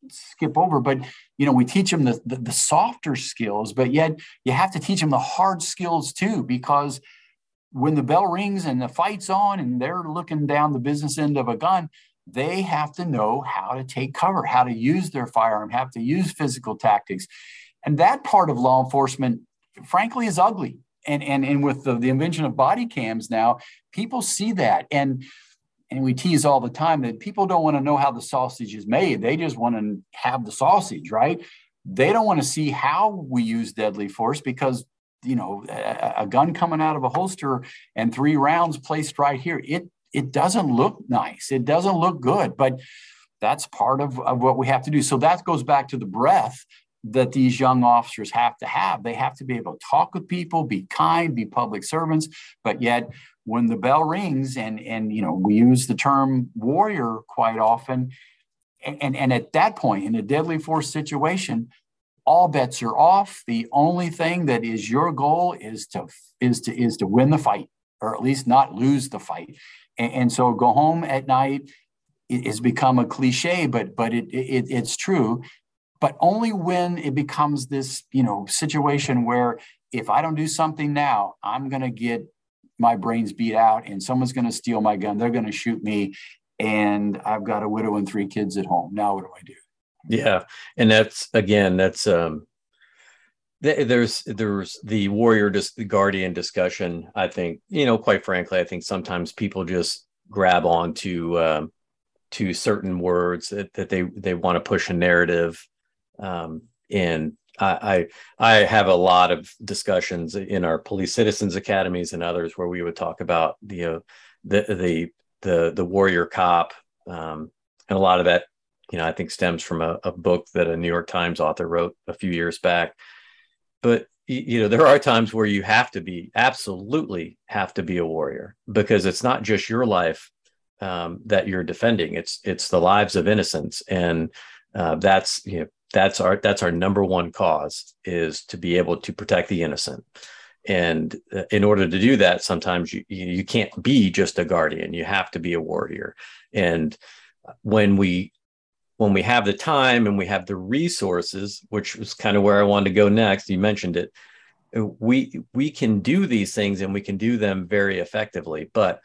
skip over, but we teach them the softer skills, but yet you have to teach them the hard skills too, because when the bell rings and the fight's on and they're looking down the business end of a gun, they have to know how to take cover, how to use their firearm, have to use physical tactics. And that part of law enforcement, frankly, is ugly. And with the invention of body cams now, people see that. And we tease all the time that people don't want to know how the sausage is made. They just want to have the sausage, right? They don't want to see how we use deadly force, because a gun coming out of a holster and 3 rounds placed right here, it doesn't look nice. It doesn't look good, but that's part of what we have to do. So that goes back to the breadth that these young officers have to have. They have to be able to talk with people, be kind, be public servants, but yet when the bell rings and we use the term warrior quite often, and at that point in a deadly force situation, all bets are off. The only thing that is your goal is to win the fight, or at least not lose the fight. And so go home at night. It has become a cliche, but it's true. But only when it becomes this situation where if I don't do something now, I'm going to get my brains beat out and someone's going to steal my gun. They're going to shoot me, and I've got a widow and 3 kids at home. Now what do I do? Yeah. And there's the warrior, the guardian discussion. I think, quite frankly, I think sometimes people just grab on to certain words that they want to push a narrative. And I have a lot of discussions in our police citizens academies and others where we would talk about the warrior cop, and a lot of that, I think stems from a book that a New York Times author wrote a few years back. But there are times where you absolutely have to be a warrior, because it's not just your life that you're defending. It's the lives of innocents, and that's our number one cause, is to be able to protect the innocent. And in order to do that, sometimes you can't be just a guardian. You have to be a warrior. And when we have the time and we have the resources, which was kind of where I wanted to go next, you mentioned it, we can do these things and we can do them very effectively. But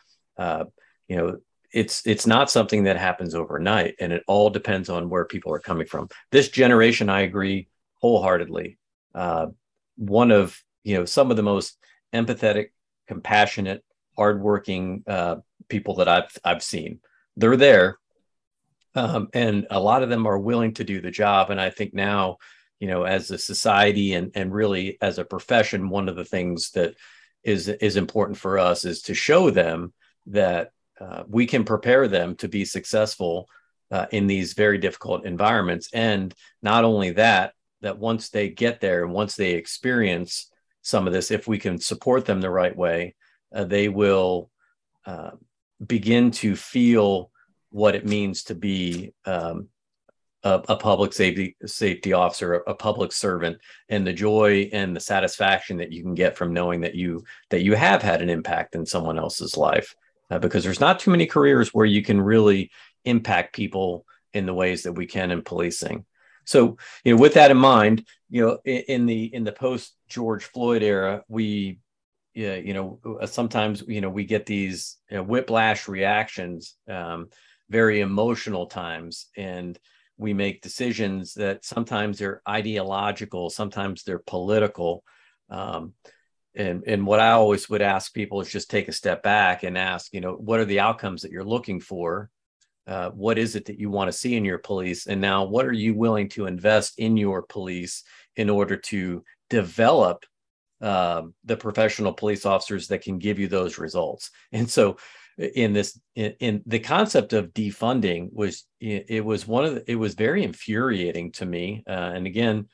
it's not something that happens overnight, and it all depends on where people are coming from. This generation, I agree wholeheartedly. One of some of the most empathetic, compassionate, hardworking people that I've seen. They're there, and a lot of them are willing to do the job. And I think now, as a society and really as a profession, one of the things that is important for us is to show them that we can prepare them to be successful in these very difficult environments. And not only that once they get there and once they experience some of this, if we can support them the right way, they will begin to feel what it means to be a public safety officer, a public servant, and the joy and the satisfaction that you can get from knowing that you have had an impact in someone else's life. Because there's not too many careers where you can really impact people in the ways that we can in policing. So, with that in mind, in the post George Floyd era, we, sometimes, we get these whiplash reactions, very emotional times, and we make decisions that sometimes they're ideological, sometimes they're political. And what I always would ask people is just take a step back and ask, what are the outcomes that you're looking for? What is it that you want to see in your police? And now what are you willing to invest in your police in order to develop the professional police officers that can give you those results? And so in the concept of defunding it was very infuriating to me. And again,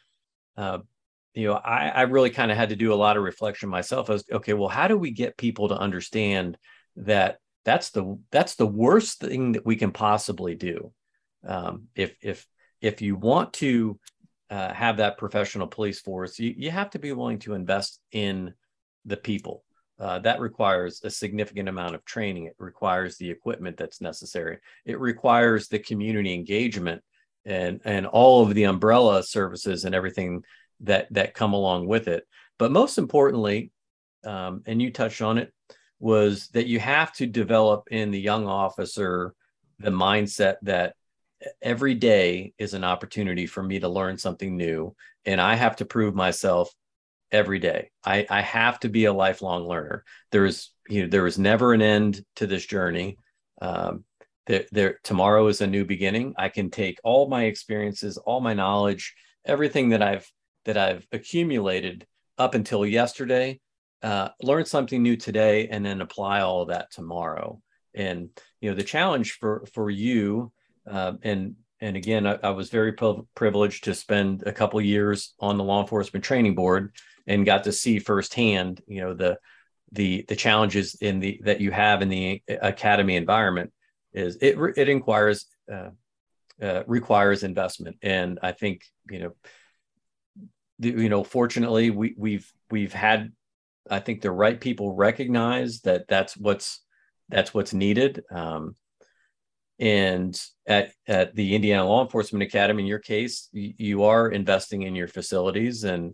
I really kind of had to do a lot of reflection myself. I was, okay, well, how do we get people to understand that that's the worst thing that we can possibly do? If you want to have that professional police force, you have to be willing to invest in the people. That requires a significant amount of training. It requires the equipment that's necessary. It requires the community engagement and all of the umbrella services and everything that come along with it. But most importantly, and you touched on it, was that you have to develop in the young officer the mindset that every day is an opportunity for me to learn something new, and I have to prove myself every day. I have to be a lifelong learner. There is never an end to this journey. Tomorrow is a new beginning. I can take all my experiences, all my knowledge, everything that I've accumulated up until yesterday, learn something new today, and then apply all of that tomorrow. And the challenge for you, and again, I was very privileged to spend a couple of years on the law enforcement training board and got to see firsthand, the challenges that you have in the academy environment. Is it requires investment, and I think fortunately we've had, I think, the right people recognize that that's what's needed. And at the Indiana Law Enforcement Academy, in your case, you are investing in your facilities, and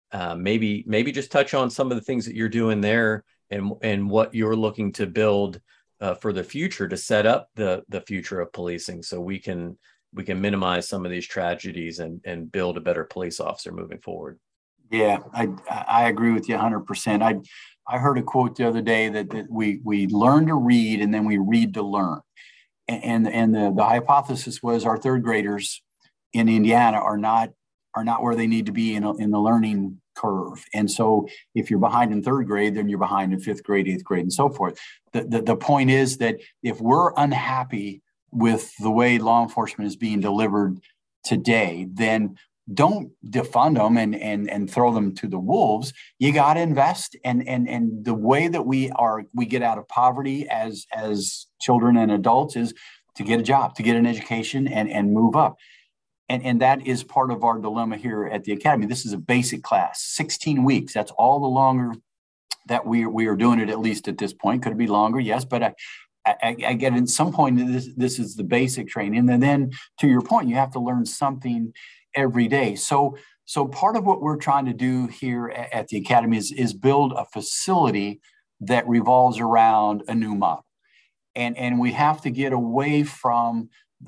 maybe just touch on some of the things that you're doing there, and what you're looking to build for the future to set up the future of policing, so we can minimize some of these tragedies and build a better police officer moving forward. Yeah, I agree with you 100%. I heard a quote the other day that we learn to read and then we read to learn. And the hypothesis was our third graders in Indiana are not where they need to be in the learning curve. And so if you're behind in third grade, then you're behind in fifth grade, eighth grade, and so forth. The point is that if we're unhappy with the way law enforcement is being delivered today, then don't defund them and throw them to the wolves. You got to invest. And the way that we get out of poverty as children and adults is to get a job, to get an education, and move up. And that is part of our dilemma here at the Academy. This is a basic class, 16 weeks. That's all the longer that we are doing it, at least at this point. Could it be longer? Yes, but I get at some point, this is the basic training. And then to your point, you have to learn something every day. So part of what we're trying to do here at the Academy is build a facility that revolves around a new model. And we have to get away from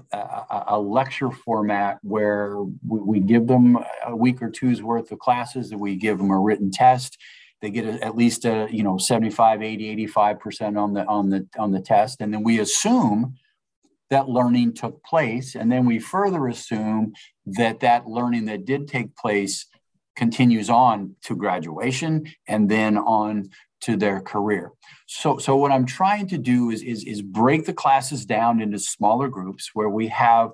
a lecture format where we give them a week or two's worth of classes, that we give them a written test. They get at least 75, 80, 85% on the test. And then we assume that learning took place. And then we further assume that learning that did take place continues on to graduation and then on to their career. So what I'm trying to do is break the classes down into smaller groups where we have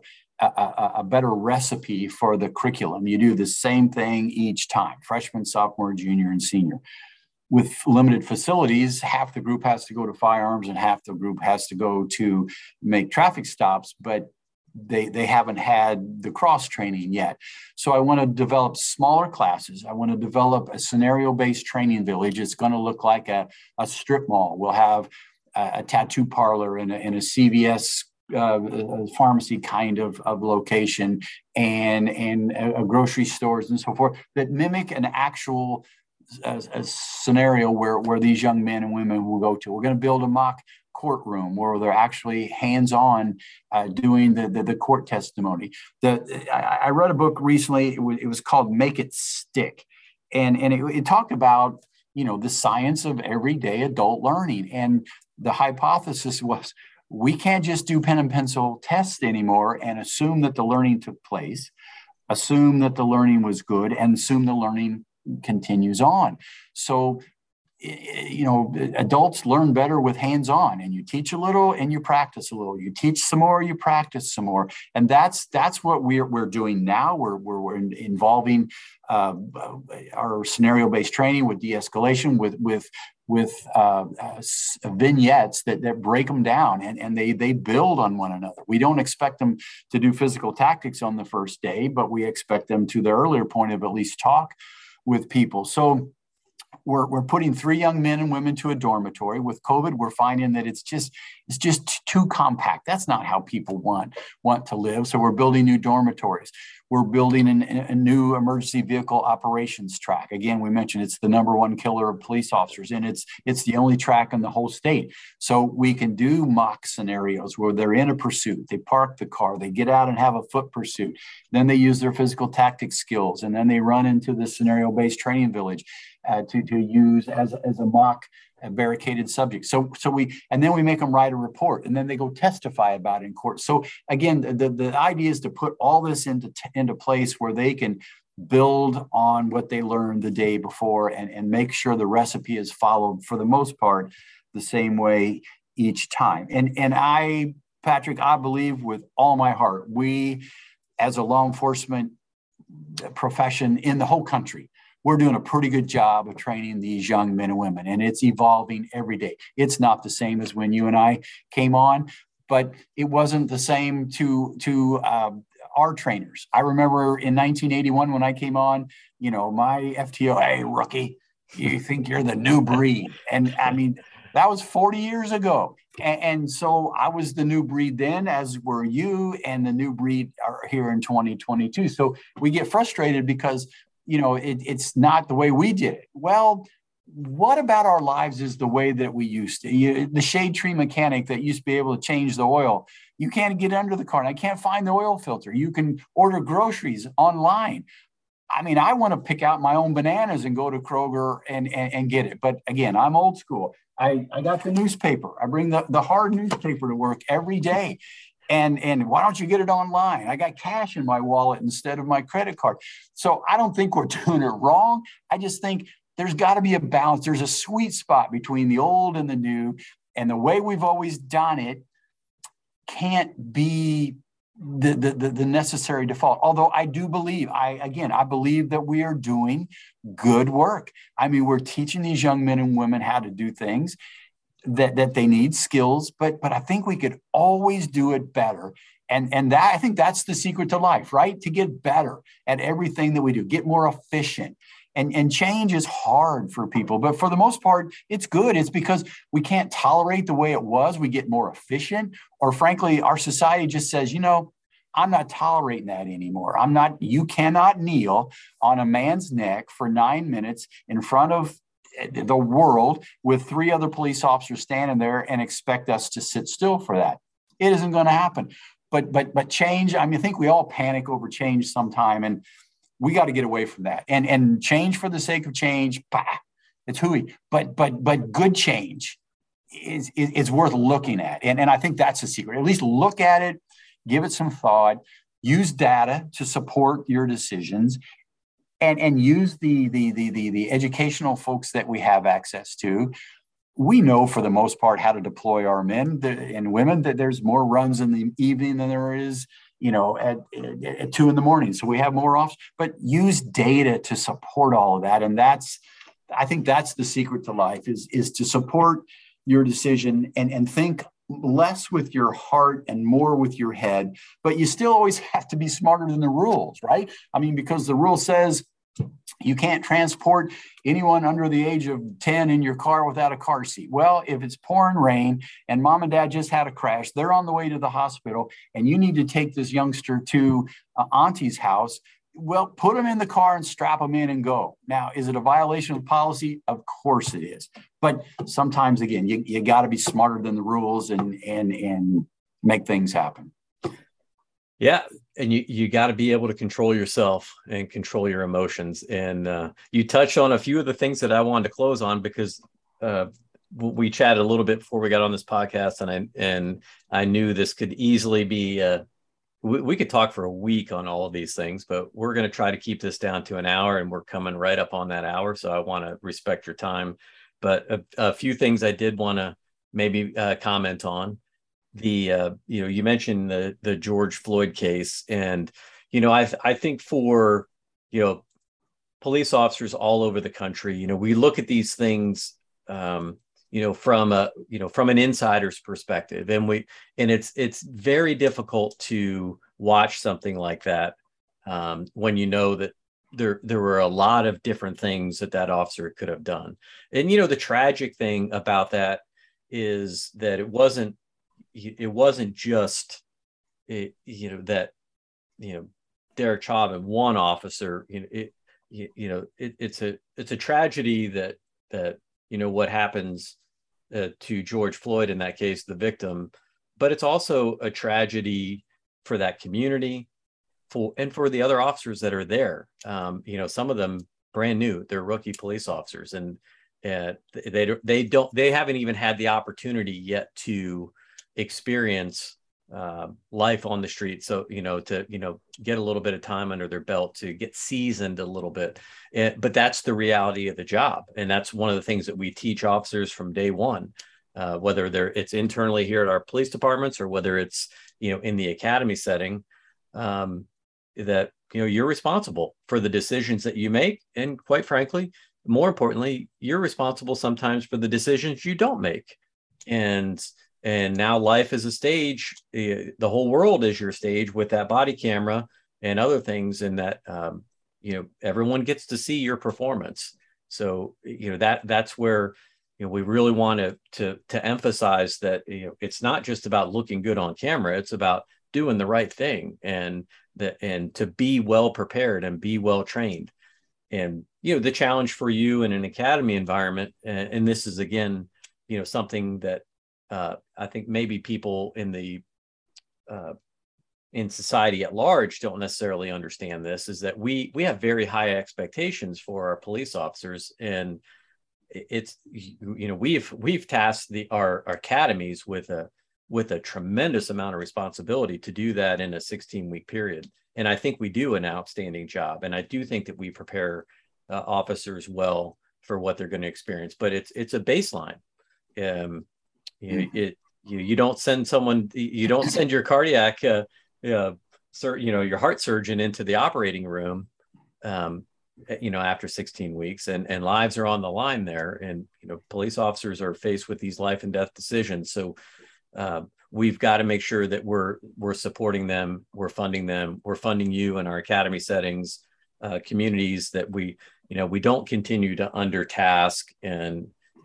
a better recipe for the curriculum. You do the same thing each time, freshman, sophomore, junior, and senior. With limited facilities, half the group has to go to firearms and half the group has to go to make traffic stops, but they haven't had the cross training yet. So I want to develop smaller classes. I want to develop a scenario-based training village. It's going to look like a strip mall. We'll have a tattoo parlor and a CVS pharmacy kind of location, and a grocery stores and so forth that mimic an actual a scenario where these young men and women will go to. We're going to build a mock courtroom where they're actually hands-on doing the court testimony. I read a book recently. It was called Make It Stick. And it talked about, the science of everyday adult learning. And the hypothesis was we can't just do pen and pencil tests anymore and assume that the learning took place, assume that the learning was good, and assume the learning continues on. So adults learn better with hands-on, and you teach a little and you practice a little. You teach some more, you practice some more, and that's what we're doing now. We're involving our scenario-based training with de-escalation, with vignettes that break them down, and they build on one another. We don't expect them to do physical tactics on the first day, but we expect them, to the earlier point, of at least talk with people. So we're putting 3 young men and women to a dormitory. With COVID, we're finding that it's just too compact. That's not how people want to live. So we're building new dormitories. We're building a new emergency vehicle operations track. Again, we mentioned it's the #1 killer of police officers, and it's the only track in the whole state. So we can do mock scenarios where they're in a pursuit. They park the car, they get out and have a foot pursuit. Then they use their physical tactics skills, and then they run into the scenario-based training village to use as a mock barricaded subject. And then we make them write a report, and then they go testify about it in court. So again, the idea is to put all this into place where they can build on what they learned the day before and make sure the recipe is followed for the most part the same way each time. And Patrick, I believe with all my heart, we as a law enforcement profession in the whole country, we're doing a pretty good job of training these young men and women, and it's evolving every day. It's not the same as when you and I came on, but it wasn't the same to our trainers. I remember in 1981 when I came on, my FTO, hey, rookie, you think you're the new breed. And I mean, that was 40 years ago. And so I was the new breed then, as were you, and the new breed are here in 2022. So we get frustrated because it's not the way we did it. Well, what about our lives is the way that we used to? The shade tree mechanic that used to be able to change the oil, you can't get under the car, and I can't find the oil filter. You can order groceries online. I mean, I want to pick out my own bananas and go to Kroger and get it. But again, I'm old school. I got the newspaper. I bring the hard newspaper to work every day. And why don't you get it online? I got cash in my wallet instead of my credit card. So I don't think we're doing it wrong. I just think there's got to be a balance. There's a sweet spot between the old and the new. And the way we've always done it can't be the necessary default. Although I do believe, I believe that we are doing good work. I mean, we're teaching these young men and women how to do things that they need, skills, but I think we could always do it better. And that, I think that's the secret to life, right? To get better at everything that we do, get more efficient. And change is hard for people, but for the most part, it's good. It's because we can't tolerate the way it was. We get more efficient, or frankly, our society just says, I'm not tolerating that anymore. You cannot kneel on a man's neck for 9 minutes in front of the world with 3 other police officers standing there and expect us to sit still for that. It isn't going to happen. But change, I mean, I think we all panic over change sometime, and we got to get away from that. And change for the sake of change, it's hooey. But good change is worth looking at. And I think that's the secret. At least look at it, give it some thought, use data to support your decisions, and use the educational folks that we have access to. We know for the most part how to deploy our men and women, that there's more runs in the evening than there is, at 2 a.m. So we have more off, but use data to support all of that. And I think that's the secret to life is to support your decision and think less with your heart and more with your head, but you still always have to be smarter than the rules, right? I mean, because the rule says you can't transport anyone under the age of 10 in your car without a car seat. Well, if it's pouring rain and mom and dad just had a crash, they're on the way to the hospital, and you need to take this youngster to auntie's house, well, put them in the car and strap them in and go. Now, is it a violation of policy? Of course it is. But sometimes, again, you got to be smarter than the rules and make things happen. Yeah. And you got to be able to control yourself and control your emotions. And you touched on a few of the things that I wanted to close on, because we chatted a little bit before we got on this podcast, and I knew this could easily be, we could talk for a week on all of these things, but we're going to try to keep this down to an hour, and we're coming right up on that hour. So I want to respect your time, but a few things I did want to maybe comment on. You mentioned the George Floyd case, and I think for police officers all over the country, we look at these things from an insider's perspective, and it's very difficult to watch something like that when you know that there were a lot of different things that officer could have done. And, the tragic thing about that is that it wasn't just, that, Derek Chauvin, one officer, it's a tragedy that what happens to George Floyd, in that case, the victim, but it's also a tragedy for that community, for the other officers that are there. Some of them brand new, they're rookie police officers, and they haven't even had the opportunity yet to experience life on the street. So, to get a little bit of time under their belt, to get seasoned a little bit. But that's the reality of the job. And that's one of the things that we teach officers from day one, whether it's internally here at our police departments, or whether it's, in the academy setting, that, you're responsible for the decisions that you make. And quite frankly, more importantly, you're responsible sometimes for the decisions you don't make. And now life is a stage. The whole world is your stage with that body camera and other things, and that, everyone gets to see your performance. So, that's where, we really want to emphasize that, it's not just about looking good on camera. It's about doing the right thing, and to be well prepared and be well trained. And, the challenge for you in an academy environment, and this is, again, something that I think maybe people in society at large don't necessarily understand this, is that we have very high expectations for our police officers. And it's, we've tasked our academies with a tremendous amount of responsibility to do that in a 16-week period. And I think we do an outstanding job. And I do think that we prepare officers well for what they're going to experience, but it's a baseline. You don't send your cardiac, your heart surgeon into the operating room, after 16 weeks, and lives are on the line there. And, police officers are faced with these life and death decisions. So we've got to make sure that we're supporting them. We're funding you in our academy settings, communities, that we don't continue to overtask and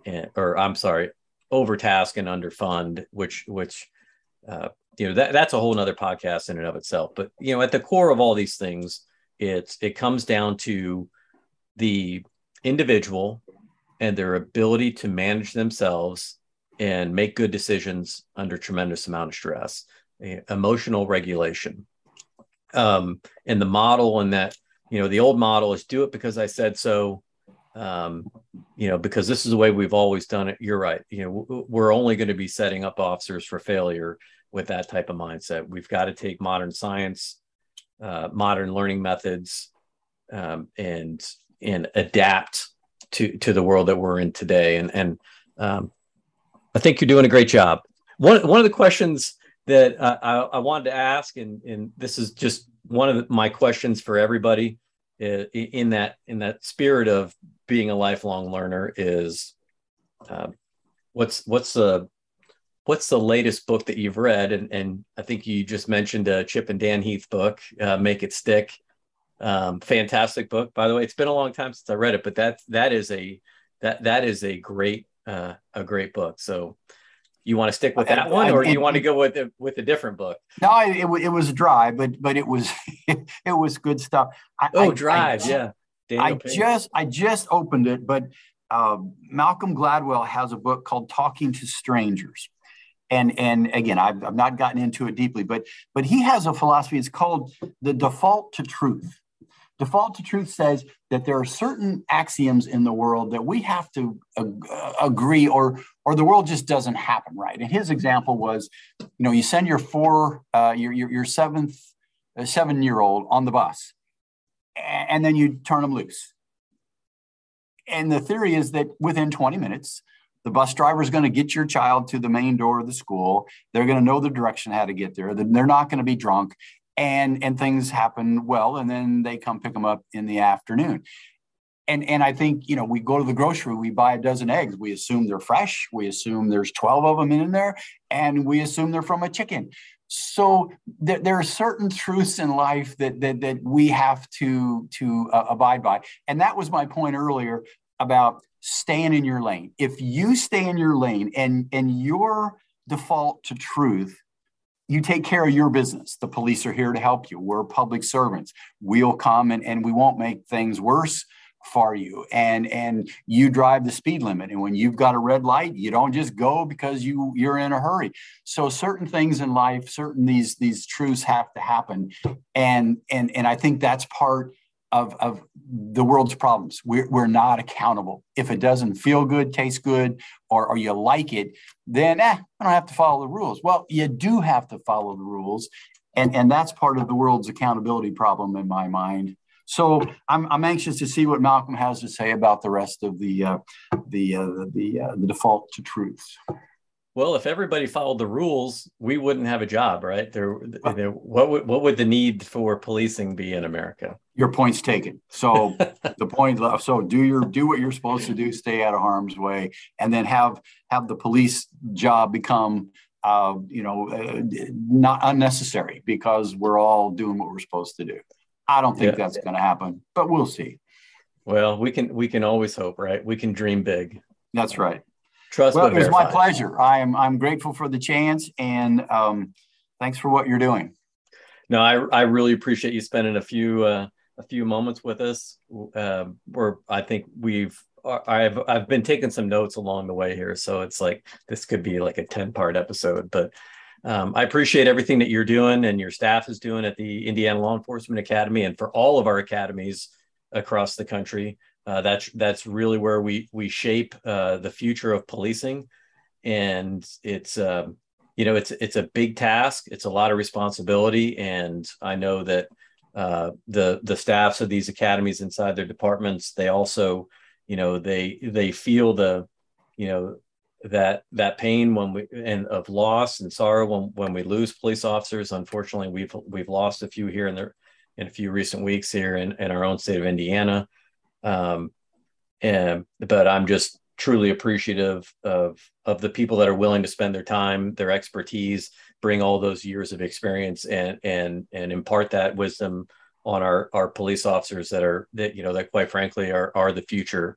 underfund, which that's a whole nother podcast in and of itself. But, at the core of all these things, it comes down to the individual and their ability to manage themselves and make good decisions under tremendous amount of stress, emotional regulation. And the model, and that, the old model is do it because I said so, because this is the way we've always done it. You're right. We're only going to be setting up officers for failure with that type of mindset. We've got to take modern science, modern learning methods, and adapt to the world that we're in today. And I think you're doing a great job. One of the questions that I wanted to ask, and this is just one of my questions for everybody, in that spirit of being a lifelong learner, is what's the latest book that you've read? And I think you just mentioned Chip and Dan Heath book, Make It Stick. Fantastic book, by the way. It's been a long time since I read it, but that is a great book. So you want to stick with that one, or do you want to go with a different book? No, it was dry, but it was it was good stuff. Drive, yeah. I just opened it, but Malcolm Gladwell has a book called Talking to Strangers. And again, I've not gotten into it deeply, but he has a philosophy. It's called the default to truth. Default to truth says that there are certain axioms in the world that we have to agree, or the world just doesn't happen, right? And his example was, you send your 7-year-old on the bus, and then you turn them loose. And the theory is that within 20 minutes, the bus driver is going to get your child to the main door of the school. They're going to know the direction how to get there. They're not going to be drunk, and things happen well. And then they come pick them up in the afternoon. And I think, we go to the grocery, we buy a dozen eggs. We assume they're fresh. We assume there's 12 of them in there, and we assume they're from a chicken. So there are certain truths in life that we have to abide by. And that was my point earlier about staying in your lane. If you stay in your lane and your default to truth, you take care of your business. The police are here to help you. We're public servants. We'll come and we won't make things worse for you. And you drive the speed limit. And when you've got a red light, you don't just go because you're in a hurry. So certain things in life, certain these truths have to happen. And I think that's part of the world's problems. We're not accountable. If it doesn't feel good, taste good, or you like it, then I don't have to follow the rules. Well, you do have to follow the rules. And that's part of the world's accountability problem in my mind. So I'm anxious to see what Malcolm has to say about the rest of the default to truths. Well, if everybody followed the rules, we wouldn't have a job, right? What would the need for policing be in America? Your point's taken. So the point. So do what you're supposed to do. Stay out of harm's way, and then have the police job become not unnecessary because we're all doing what we're supposed to do. I don't think that's going to happen, but we'll see. Well, we can always hope, right? We can dream big. That's right. Trust. Well, it was my pleasure. I'm grateful for the chance, and thanks for what you're doing. No, I really appreciate you spending a few moments with us. I think I've been taking some notes along the way here, so it's like this could be like a 10-part episode. But I appreciate everything that you're doing and your staff is doing at the Indiana Law Enforcement Academy, and for all of our academies across the country. That's really where we shape the future of policing, and it's a big task. It's a lot of responsibility, and I know that the staffs of these academies inside their departments, they also they feel that pain of loss and sorrow when we lose police officers. Unfortunately, we've lost a few here in a few recent weeks here in our own state of Indiana. But I'm just truly appreciative of the people that are willing to spend their time, their expertise, bring all those years of experience and impart that wisdom on our police officers that quite frankly are the future.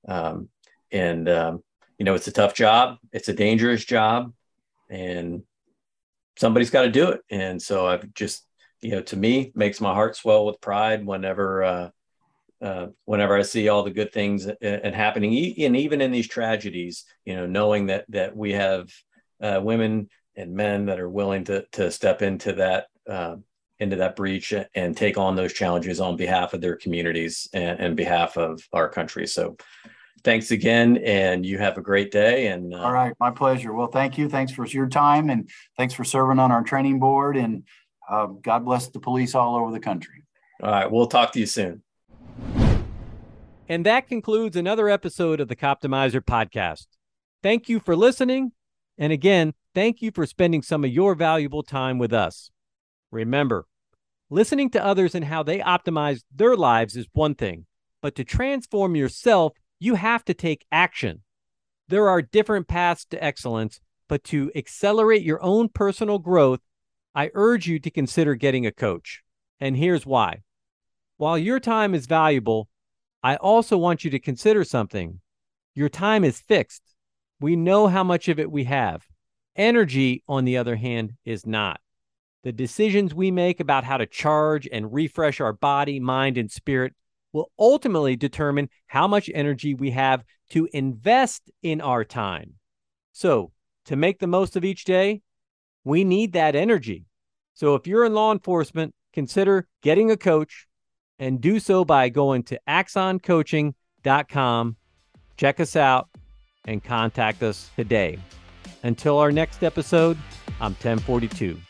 It's a tough job. It's a dangerous job, and somebody's got to do it. And so I've just, to me, makes my heart swell with pride whenever I see all the good things and happening, and even in these tragedies, knowing that we have women and men that are willing to step into that breach and take on those challenges on behalf of their communities and behalf of our country. So thanks again, and you have a great day. And all right, my pleasure. Well, thank you. Thanks for your time, and thanks for serving on our training board, and God bless the police all over the country. All right, we'll talk to you soon. And that concludes another episode of the Coptimizer podcast. Thank you for listening. And again, thank you for spending some of your valuable time with us. Remember, listening to others and how they optimize their lives is one thing, but to transform yourself, you have to take action. There are different paths to excellence, but to accelerate your own personal growth, I urge you to consider getting a coach. And here's why. While your time is valuable, I also want you to consider something. Your time is fixed. We know how much of it we have. Energy, on the other hand, is not. The decisions we make about how to charge and refresh our body, mind, and spirit will ultimately determine how much energy we have to invest in our time. So, to make the most of each day, we need that energy. So if you're in law enforcement, consider getting a coach, and do so by going to axoncoaching.com. Check us out and contact us today. Until our next episode, I'm 1042.